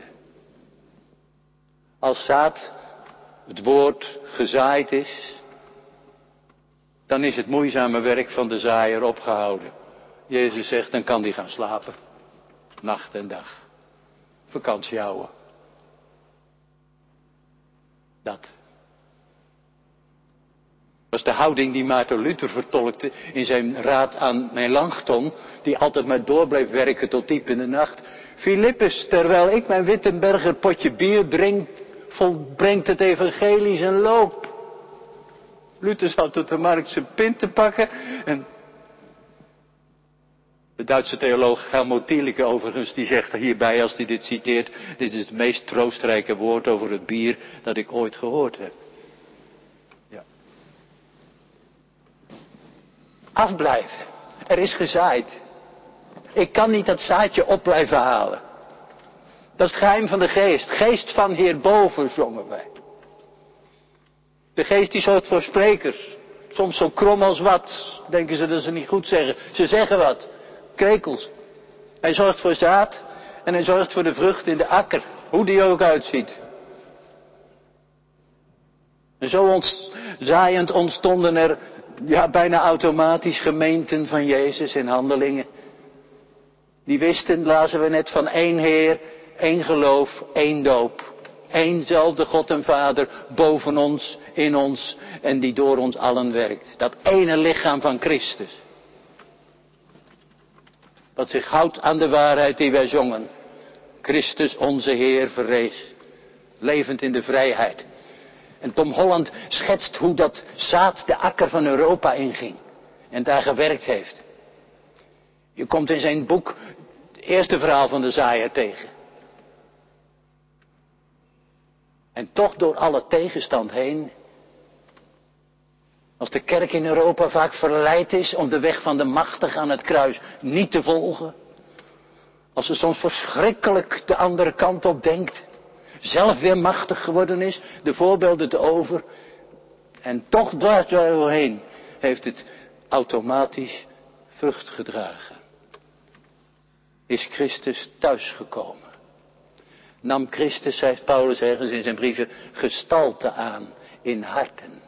Als zaad, het woord, gezaaid is, dan is het moeizame werk van de zaaier opgehouden. Jezus zegt, dan kan die gaan slapen. Nacht en dag. Vakantie houden. Dat was de houding die Maarten Luther vertolkte in zijn raad aan Melanchthon, die altijd maar door bleef werken tot diep in de nacht. Filippus, terwijl ik mijn Wittenberger potje bier drink, volbrengt het evangelie zijn loop. Luther zat op de markt zijn pint te pakken en de Duitse theoloog Helmut Thielicke overigens, die zegt hierbij als hij dit citeert, dit is het meest troostrijke woord over het bier dat ik ooit gehoord heb. Ja. Afblijven. Er is gezaaid. Ik kan niet dat zaadje op blijven halen. Dat is het geheim van de geest. Geest van Heer boven, zongen wij. De geest die zorgt voor sprekers. Soms zo krom als wat. Denken ze dat ze niet goed zeggen. Ze zeggen wat. Krekels. Hij zorgt voor zaad. En hij zorgt voor de vrucht in de akker. Hoe die ook uitziet. En zo ont, zaaiend ontstonden er ja, bijna automatisch gemeenten van Jezus in Handelingen. Die wisten, lazen we net, van één Heer, één geloof, één doop. Eénzelfde God en Vader boven ons, in ons en die door ons allen werkt. Dat ene lichaam van Christus. Wat zich houdt aan de waarheid die wij zongen. Christus onze Heer verrees. Levend in de vrijheid. En Tom Holland schetst hoe dat zaad de akker van Europa inging. En daar gewerkt heeft. Je komt in zijn boek het eerste verhaal van de zaaier tegen. En toch door alle tegenstand heen. Als de kerk in Europa vaak verleid is om de weg van de machtig aan het kruis niet te volgen. Als ze soms verschrikkelijk de andere kant op denkt. Zelf weer machtig geworden is. De voorbeelden te over. En toch dwars doorheen heeft het automatisch vrucht gedragen. Is Christus thuisgekomen. Nam Christus, schrijft Paulus ergens in zijn brieven, gestalte aan in harten.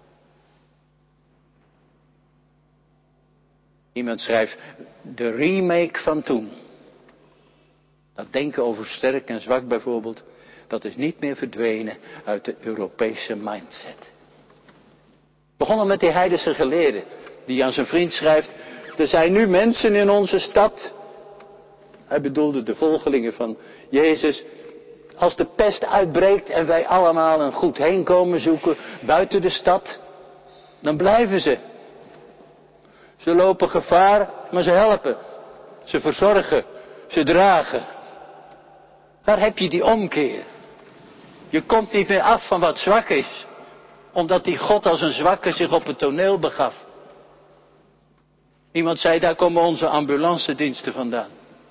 Iemand schrijft, de remake van toen. Dat denken over sterk en zwak bijvoorbeeld, dat is niet meer verdwenen uit de Europese mindset. Begonnen met die heidense geleerde, die aan zijn vriend schrijft, er zijn nu mensen in onze stad. Hij bedoelde de volgelingen van Jezus. Als de pest uitbreekt en wij allemaal een goed heenkomen zoeken buiten de stad, dan blijven ze. Ze lopen gevaar, maar ze helpen. Ze verzorgen, ze dragen. Daar heb je die omkeer. Je komt niet meer af van wat zwak is, omdat die God als een zwakke zich op het toneel begaf. Iemand zei, daar komen onze ambulancediensten vandaan.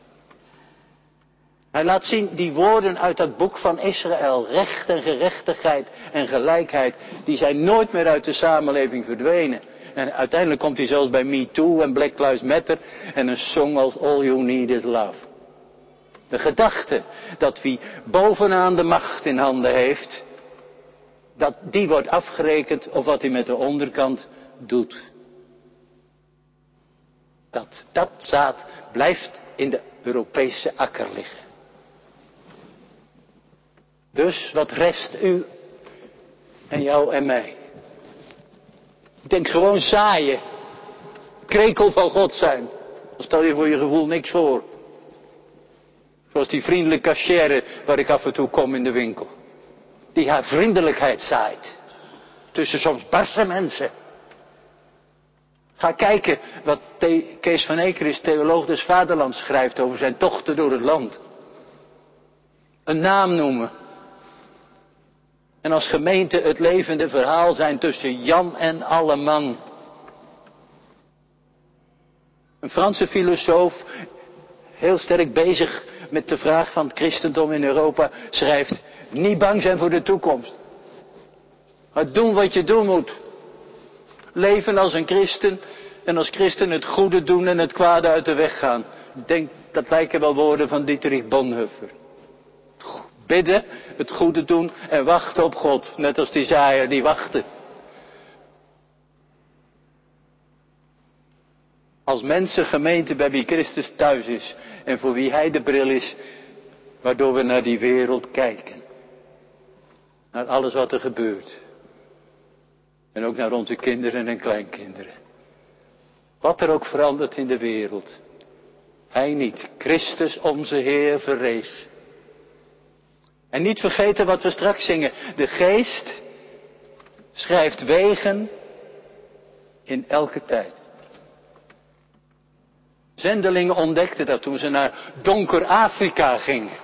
Hij laat zien die woorden uit dat boek van Israël, recht en gerechtigheid en gelijkheid, die zijn nooit meer uit de samenleving verdwenen. En uiteindelijk komt hij zelfs bij Me Too en Black Lives Matter en een song als All You Need Is Love. De gedachte dat wie bovenaan de macht in handen heeft, dat die wordt afgerekend op wat hij met de onderkant doet. Dat, dat zaad blijft in de Europese akker liggen. Dus wat rest u en jou en mij? Ik denk gewoon zaaien. Krekel van God zijn. Dan stel je voor je gevoel niks voor. Zoals die vriendelijke cachère waar ik af en toe kom in de winkel. Die haar vriendelijkheid zaait. Tussen soms barse mensen. Ga kijken wat Kees van Ekeris, theoloog des Vaderlands, schrijft over zijn tochten door het land. Een naam noemen. En als gemeente het levende verhaal zijn tussen Jan en alle man. Een Franse filosoof, heel sterk bezig met de vraag van het christendom in Europa, schrijft: niet bang zijn voor de toekomst. Maar doen wat je doen moet. Leven als een christen en als christen het goede doen en het kwade uit de weg gaan. Ik denk, dat lijken wel woorden van Dietrich Bonhoeffer. Bidden, het goede doen en wachten op God. Net als die zaaier die wachtte. Als mensengemeente bij wie Christus thuis is en voor wie Hij de bril is, waardoor we naar die wereld kijken. Naar alles wat er gebeurt. En ook naar onze kinderen en kleinkinderen. Wat er ook verandert in de wereld. Hij niet. Christus onze Heer verrees. En niet vergeten wat we straks zingen. De Geest schrijft wegen in elke tijd. Zendelingen ontdekten dat toen ze naar donker Afrika gingen.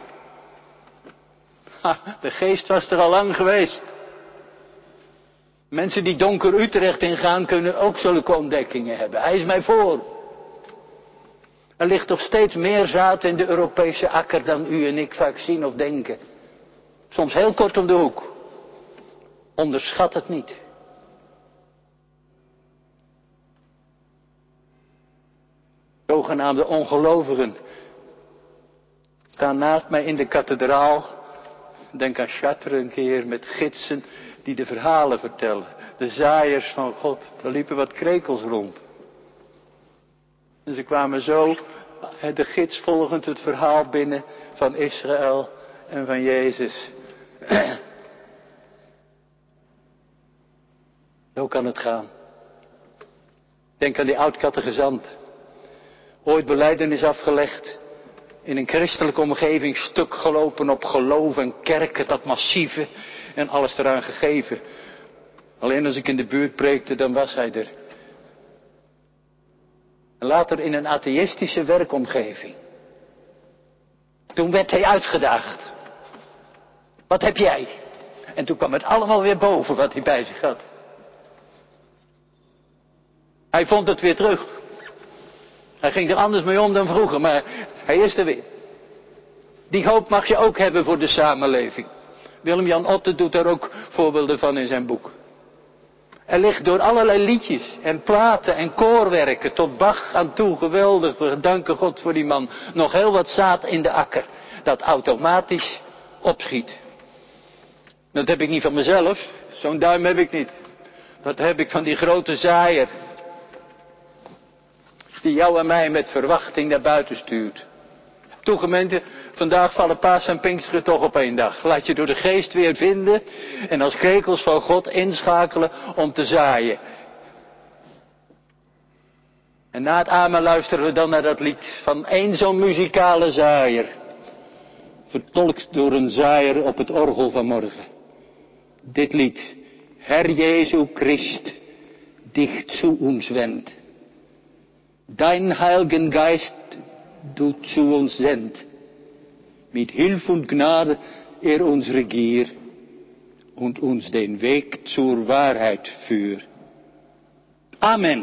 Ha, de Geest was er al lang geweest. Mensen die donker Utrecht ingaan kunnen ook zulke ontdekkingen hebben. Hij is mij voor. Er ligt toch steeds meer zaad in de Europese akker dan u en ik vaak zien of denken. Soms heel kort om de hoek. Onderschat het niet. Zogenaamde ongelovigen staan naast mij in de kathedraal. Denk aan Chartres een keer met gidsen die de verhalen vertellen. De zaaiers van God. Er liepen wat krekels rond. En ze kwamen zo, de gids volgend het verhaal binnen van Israël en van Jezus. Zo kan het gaan. Denk aan die oud-catechizant. Ooit belijdenis afgelegd. In een christelijke omgeving stuk gelopen op geloof en kerken, dat massieve en alles eraan gegeven. Alleen als ik in de buurt preekte, dan was hij er. En later in een atheïstische werkomgeving. Toen werd hij uitgedaagd. Wat heb jij? En toen kwam het allemaal weer boven wat hij bij zich had. Hij vond het weer terug. Hij ging er anders mee om dan vroeger, maar hij is er weer. Die hoop mag je ook hebben voor de samenleving. Willem-Jan Otte doet daar ook voorbeelden van in zijn boek. Er ligt door allerlei liedjes en platen en koorwerken tot Bach aan toe, geweldig, we danken God voor die man, nog heel wat zaad in de akker, dat automatisch opschiet. Dat heb ik niet van mezelf, zo'n duim heb ik niet. Dat heb ik van die grote zaaier, die jou en mij met verwachting naar buiten stuurt. Toe gemeente, vandaag vallen Paas en Pinksteren toch op één dag. Laat je door de Geest weer vinden en als krekels van God inschakelen om te zaaien. En na het amen luisteren we dan naar dat lied van één zo'n muzikale zaaier. Vertolkt door een zaaier op het orgel van morgen. Dit lied, Herr Jesu Christ, dich zu uns wend. Dein Heiligen Geist du zu uns send. Mit Hilfe und Gnade er uns regier und uns den Weg zur Wahrheit führ. Amen.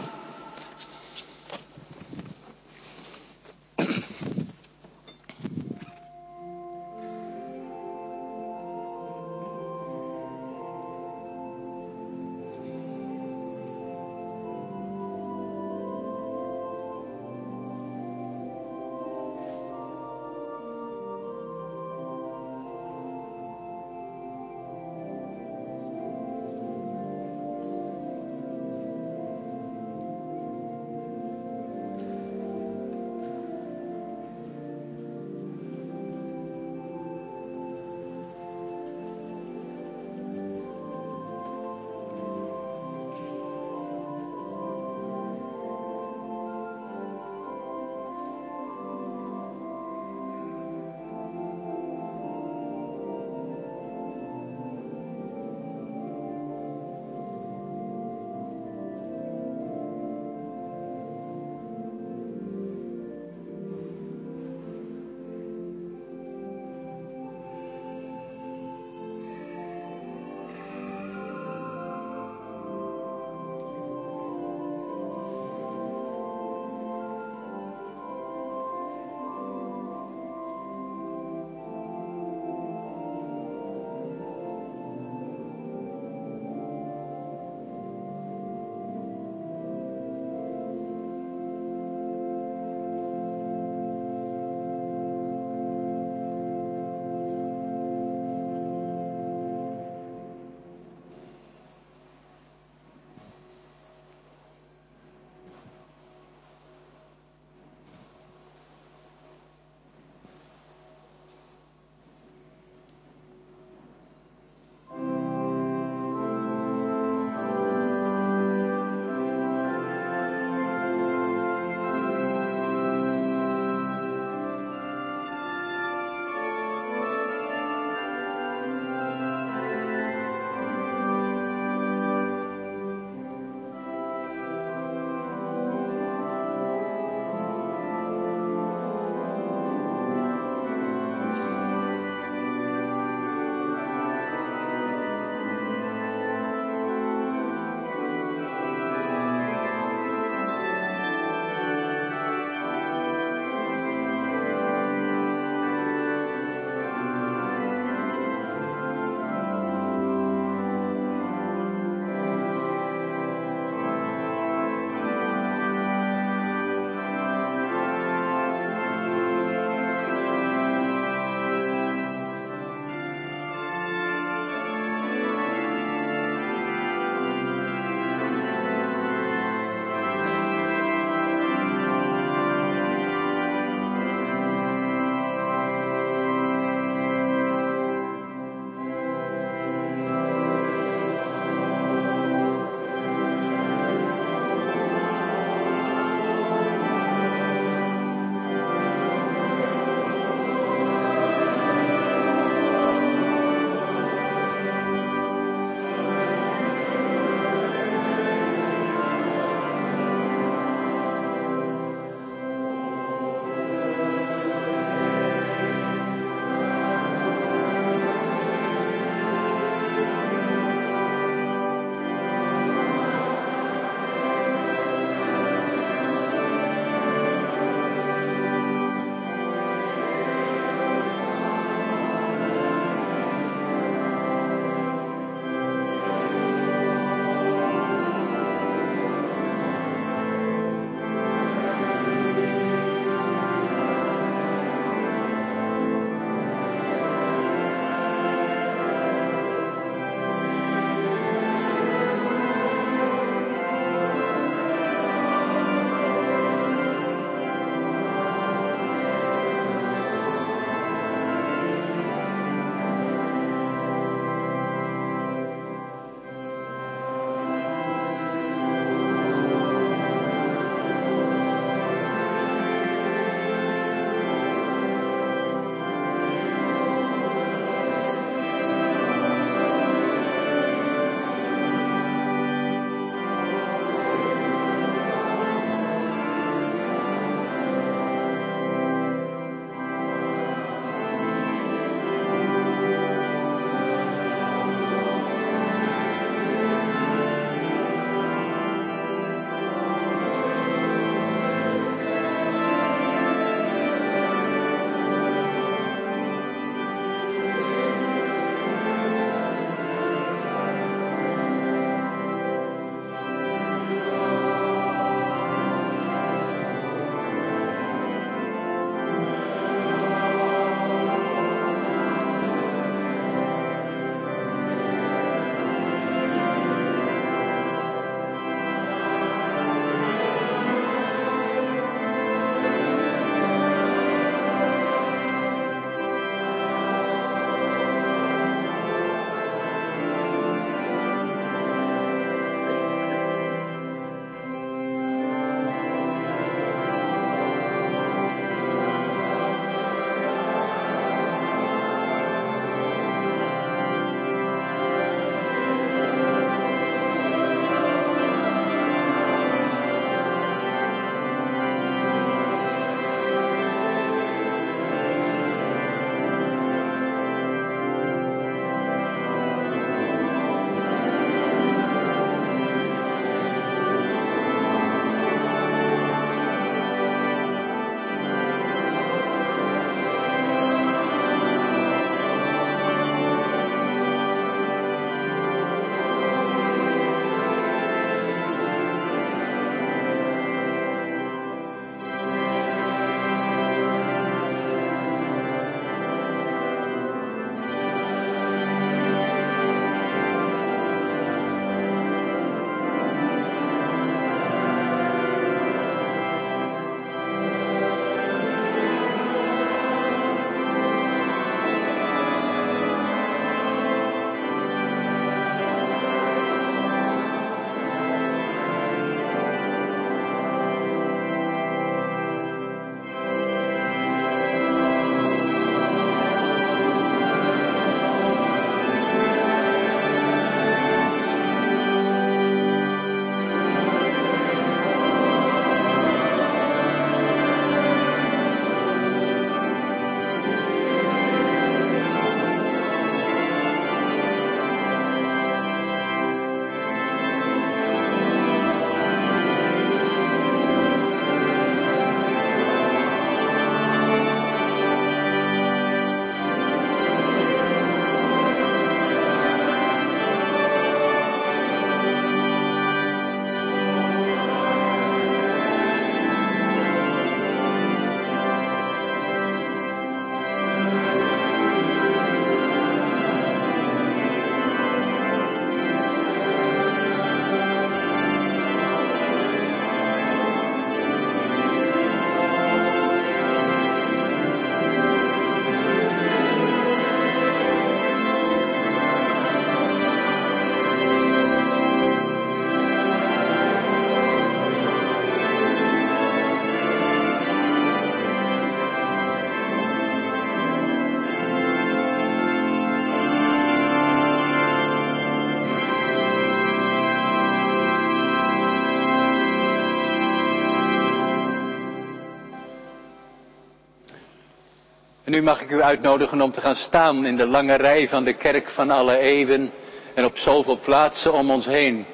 nu mag ik u uitnodigen om te gaan staan in de lange rij van de kerk van alle eeuwen en op zoveel plaatsen om ons heen.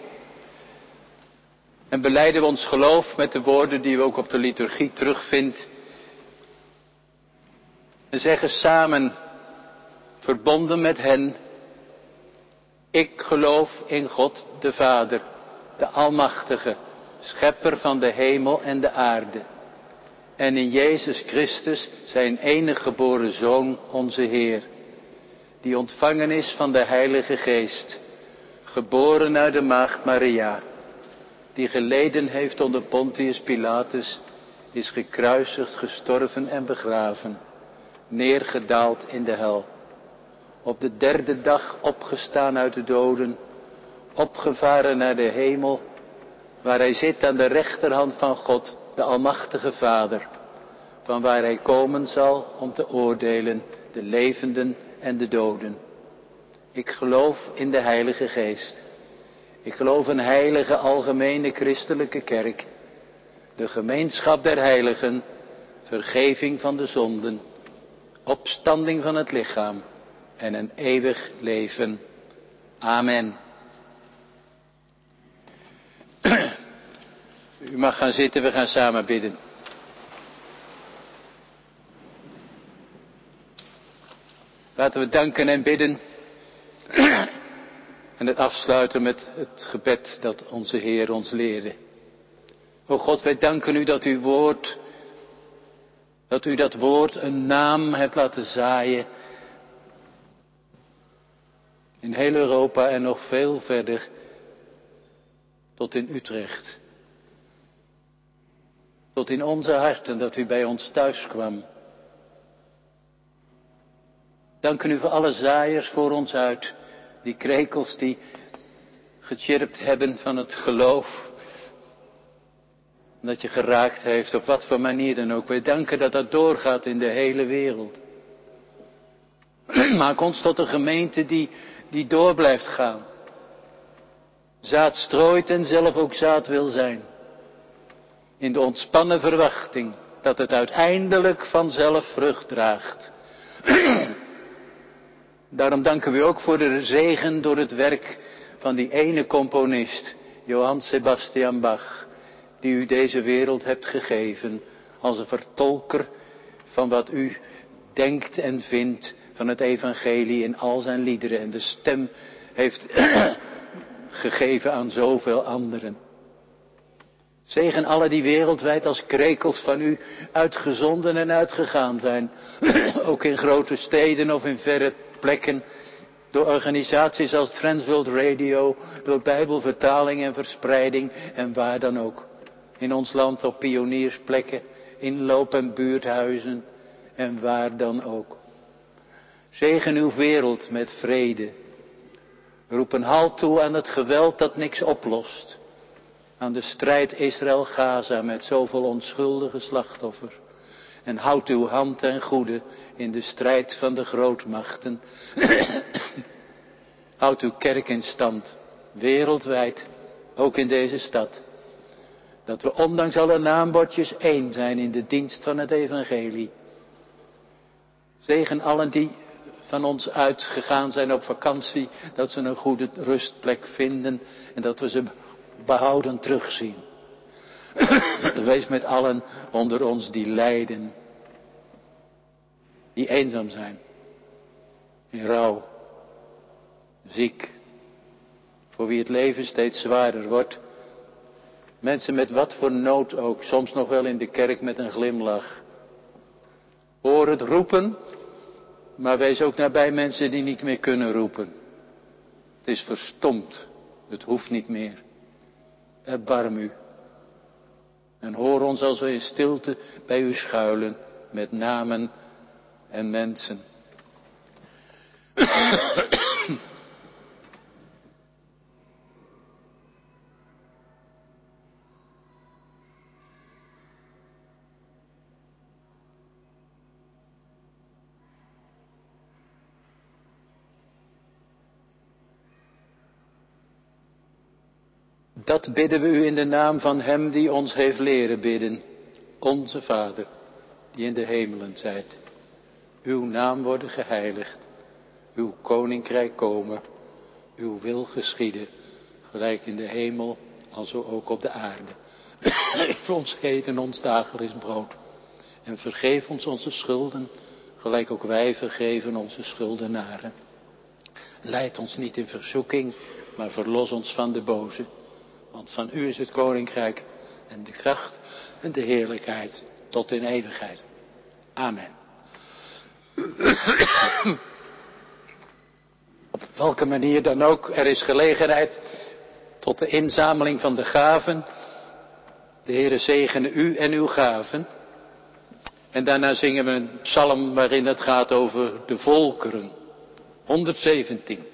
En belijden we ons geloof met de woorden die u ook op de liturgie terugvindt. En zeggen samen, verbonden met hen, ik geloof in God de Vader, de Almachtige, Schepper van de hemel en de aarde. En in Jezus Christus, zijn enige geboren Zoon, onze Heer, die ontvangen is van de Heilige Geest, geboren uit de maagd Maria, die geleden heeft onder Pontius Pilatus, is gekruisigd, gestorven en begraven, neergedaald in de hel. Op de derde dag opgestaan uit de doden, opgevaren naar de hemel, waar hij zit aan de rechterhand van God, de Almachtige Vader, van waar hij komen zal om te oordelen de levenden en de doden. Ik geloof in de Heilige Geest. Ik geloof een heilige algemene christelijke kerk, de gemeenschap der heiligen, vergeving van de zonden, opstanding van het lichaam en een eeuwig leven. Amen. U mag gaan zitten, we gaan samen bidden. Laten we danken en bidden. En het afsluiten met het gebed dat onze Heer ons leerde. O God, wij danken u dat uw woord, dat u dat woord een naam hebt laten zaaien. In heel Europa en nog veel verder tot in Utrecht. Tot in onze harten dat u bij ons thuis kwam. Dank u voor alle zaaiers voor ons uit. Die krekels die gechirpt hebben van het geloof. Dat je geraakt heeft op wat voor manier dan ook. Wij danken dat dat doorgaat in de hele wereld. Maak ons tot een gemeente die, die door blijft gaan. Zaad strooit en zelf ook zaad wil zijn. In de ontspannen verwachting dat het uiteindelijk vanzelf vrucht draagt. Daarom danken we ook voor de zegen door het werk van die ene componist, Johann Sebastian Bach, die u deze wereld hebt gegeven als een vertolker van wat u denkt en vindt van het evangelie in al zijn liederen en de stem heeft gegeven aan zoveel anderen. Zegen alle die wereldwijd als krekels van u uitgezonden en uitgegaan zijn. Ook in grote steden of in verre plekken. Door organisaties als Transworld Radio. Door bijbelvertaling en verspreiding. En waar dan ook. In ons land op pioniersplekken. Inloop- en buurthuizen. En waar dan ook. Zegen uw wereld met vrede. Roep een halt toe aan het geweld dat niks oplost. Aan de strijd Israël-Gaza met zoveel onschuldige slachtoffers. En houd uw hand ten goede in de strijd van de grootmachten. Houd uw kerk in stand, wereldwijd, ook in deze stad. Dat we ondanks alle naambordjes één zijn in de dienst van het evangelie. Zegen allen die van ons uitgegaan zijn op vakantie, dat ze een goede rustplek vinden en dat we ze behouden terugzien. Wees met allen onder ons die lijden, die eenzaam zijn, in rouw, ziek, voor wie het leven steeds zwaarder wordt. Mensen met wat voor nood ook, soms nog wel in de kerk met een glimlach. Hoor het roepen, maar wees ook nabij mensen die niet meer kunnen roepen. Het is verstomd, het hoeft niet meer. Erbarm u. En hoor ons als we in stilte bij u schuilen, met namen en mensen. Dat bidden we u in de naam van hem die ons heeft leren bidden. Onze Vader, die in de hemelen zijt. Uw naam worden geheiligd. Uw koninkrijk komen. Uw wil geschieden. Gelijk in de hemel, alzo ook op de aarde. Geef ons heden ons dagelijks brood. En vergeef ons onze schulden. Gelijk ook wij vergeven onze schuldenaren. Leid ons niet in verzoeking, maar verlos ons van de boze. Want van u is het koninkrijk en de kracht en de heerlijkheid tot in eeuwigheid. Amen. Op welke manier dan ook, er is gelegenheid tot de inzameling van de gaven. De Heere zegene u en uw gaven. En daarna zingen we een psalm waarin het gaat over de volkeren. honderdzeventien.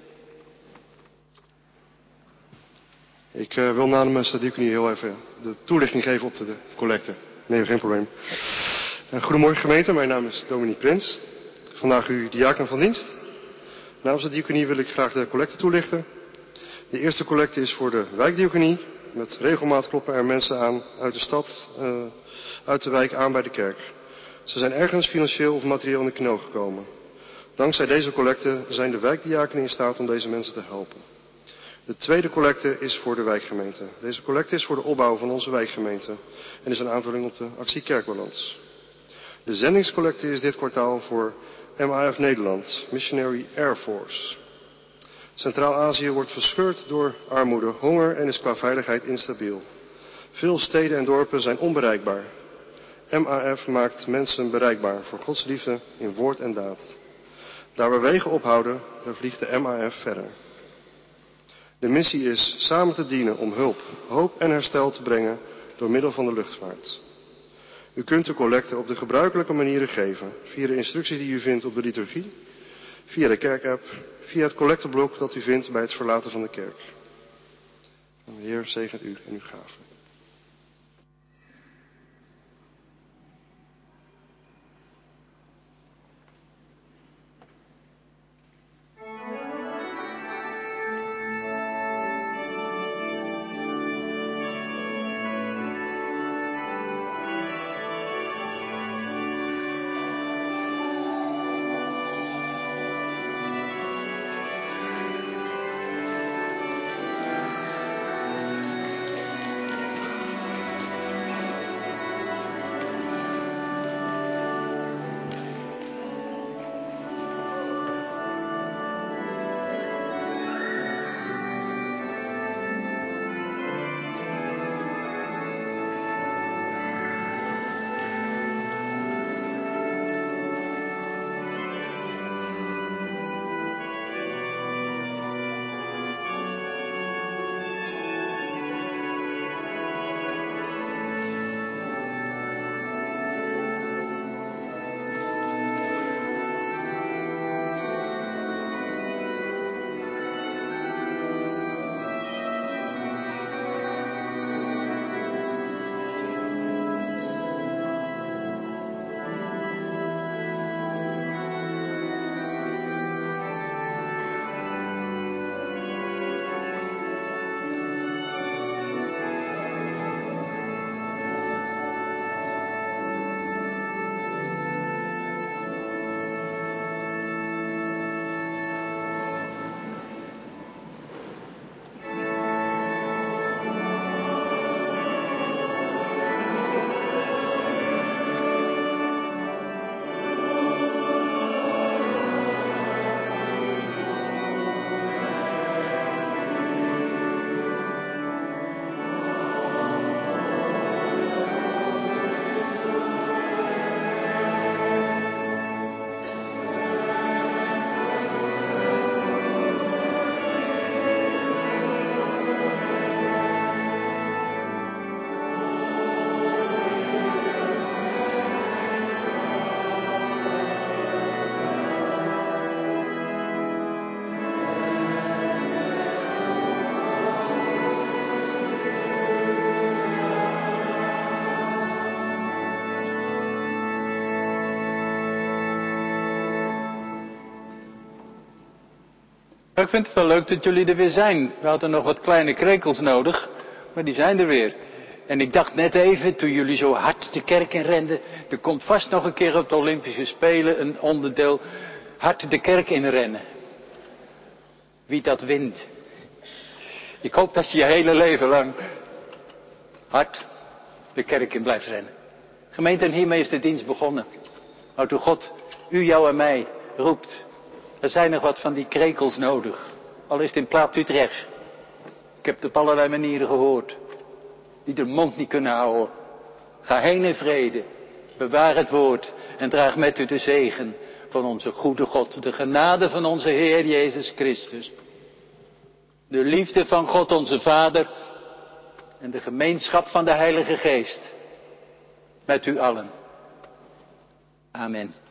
Ik uh, wil namens de diaconie heel even de toelichting geven op de, de collecte. Nee, geen probleem. Uh, goedemorgen gemeente, mijn naam is Dominique Prins. Vandaag uw diaken van dienst. Namens de diaconie wil ik graag de collecte toelichten. De eerste collecte is voor de wijkdiaconie. Met regelmaat kloppen er mensen aan uit de stad, uh, uit de wijk aan bij de kerk. Ze zijn ergens financieel of materieel in de knel gekomen. Dankzij deze collecte zijn de wijkdiakenen in staat om deze mensen te helpen. De tweede collecte is voor de wijkgemeente. Deze collecte is voor de opbouw van onze wijkgemeente en is een aanvulling op de actie Kerkbalans. De zendingscollecte is dit kwartaal voor M A F Nederland, Missionary Air Force. Centraal-Azië wordt verscheurd door armoede, honger en is qua veiligheid instabiel. Veel steden en dorpen zijn onbereikbaar. M A F maakt mensen bereikbaar voor Gods liefde in woord en daad. Daar waar wegen ophouden, daar vliegt de M A F verder. De missie is samen te dienen om hulp, hoop en herstel te brengen door middel van de luchtvaart. U kunt de collecte op de gebruikelijke manieren geven, via de instructies die u vindt op de liturgie, via de kerkapp, via het collecteblok dat u vindt bij het verlaten van de kerk. En de Heer zegent u en uw gaven. Ik vind het wel leuk dat jullie er weer zijn. We hadden nog wat kleine krekels nodig, maar die zijn er weer. En ik dacht net even, toen jullie zo hard de kerk in renden, er komt vast nog een keer op de Olympische Spelen een onderdeel, hard de kerk in rennen. Wie dat wint. Ik hoop dat je je hele leven lang hard de kerk in blijft rennen. Gemeente, en hiermee is de dienst begonnen. Maar toen God u, jou en mij roept, er zijn nog wat van die krekels nodig. Al is het in Plaat Utrecht. Ik heb het op allerlei manieren gehoord. Die de mond niet kunnen houden. Ga heen in vrede. Bewaar het woord. En draag met u de zegen van onze goede God. De genade van onze Heer Jezus Christus. De liefde van God onze Vader. En de gemeenschap van de Heilige Geest. Met u allen. Amen.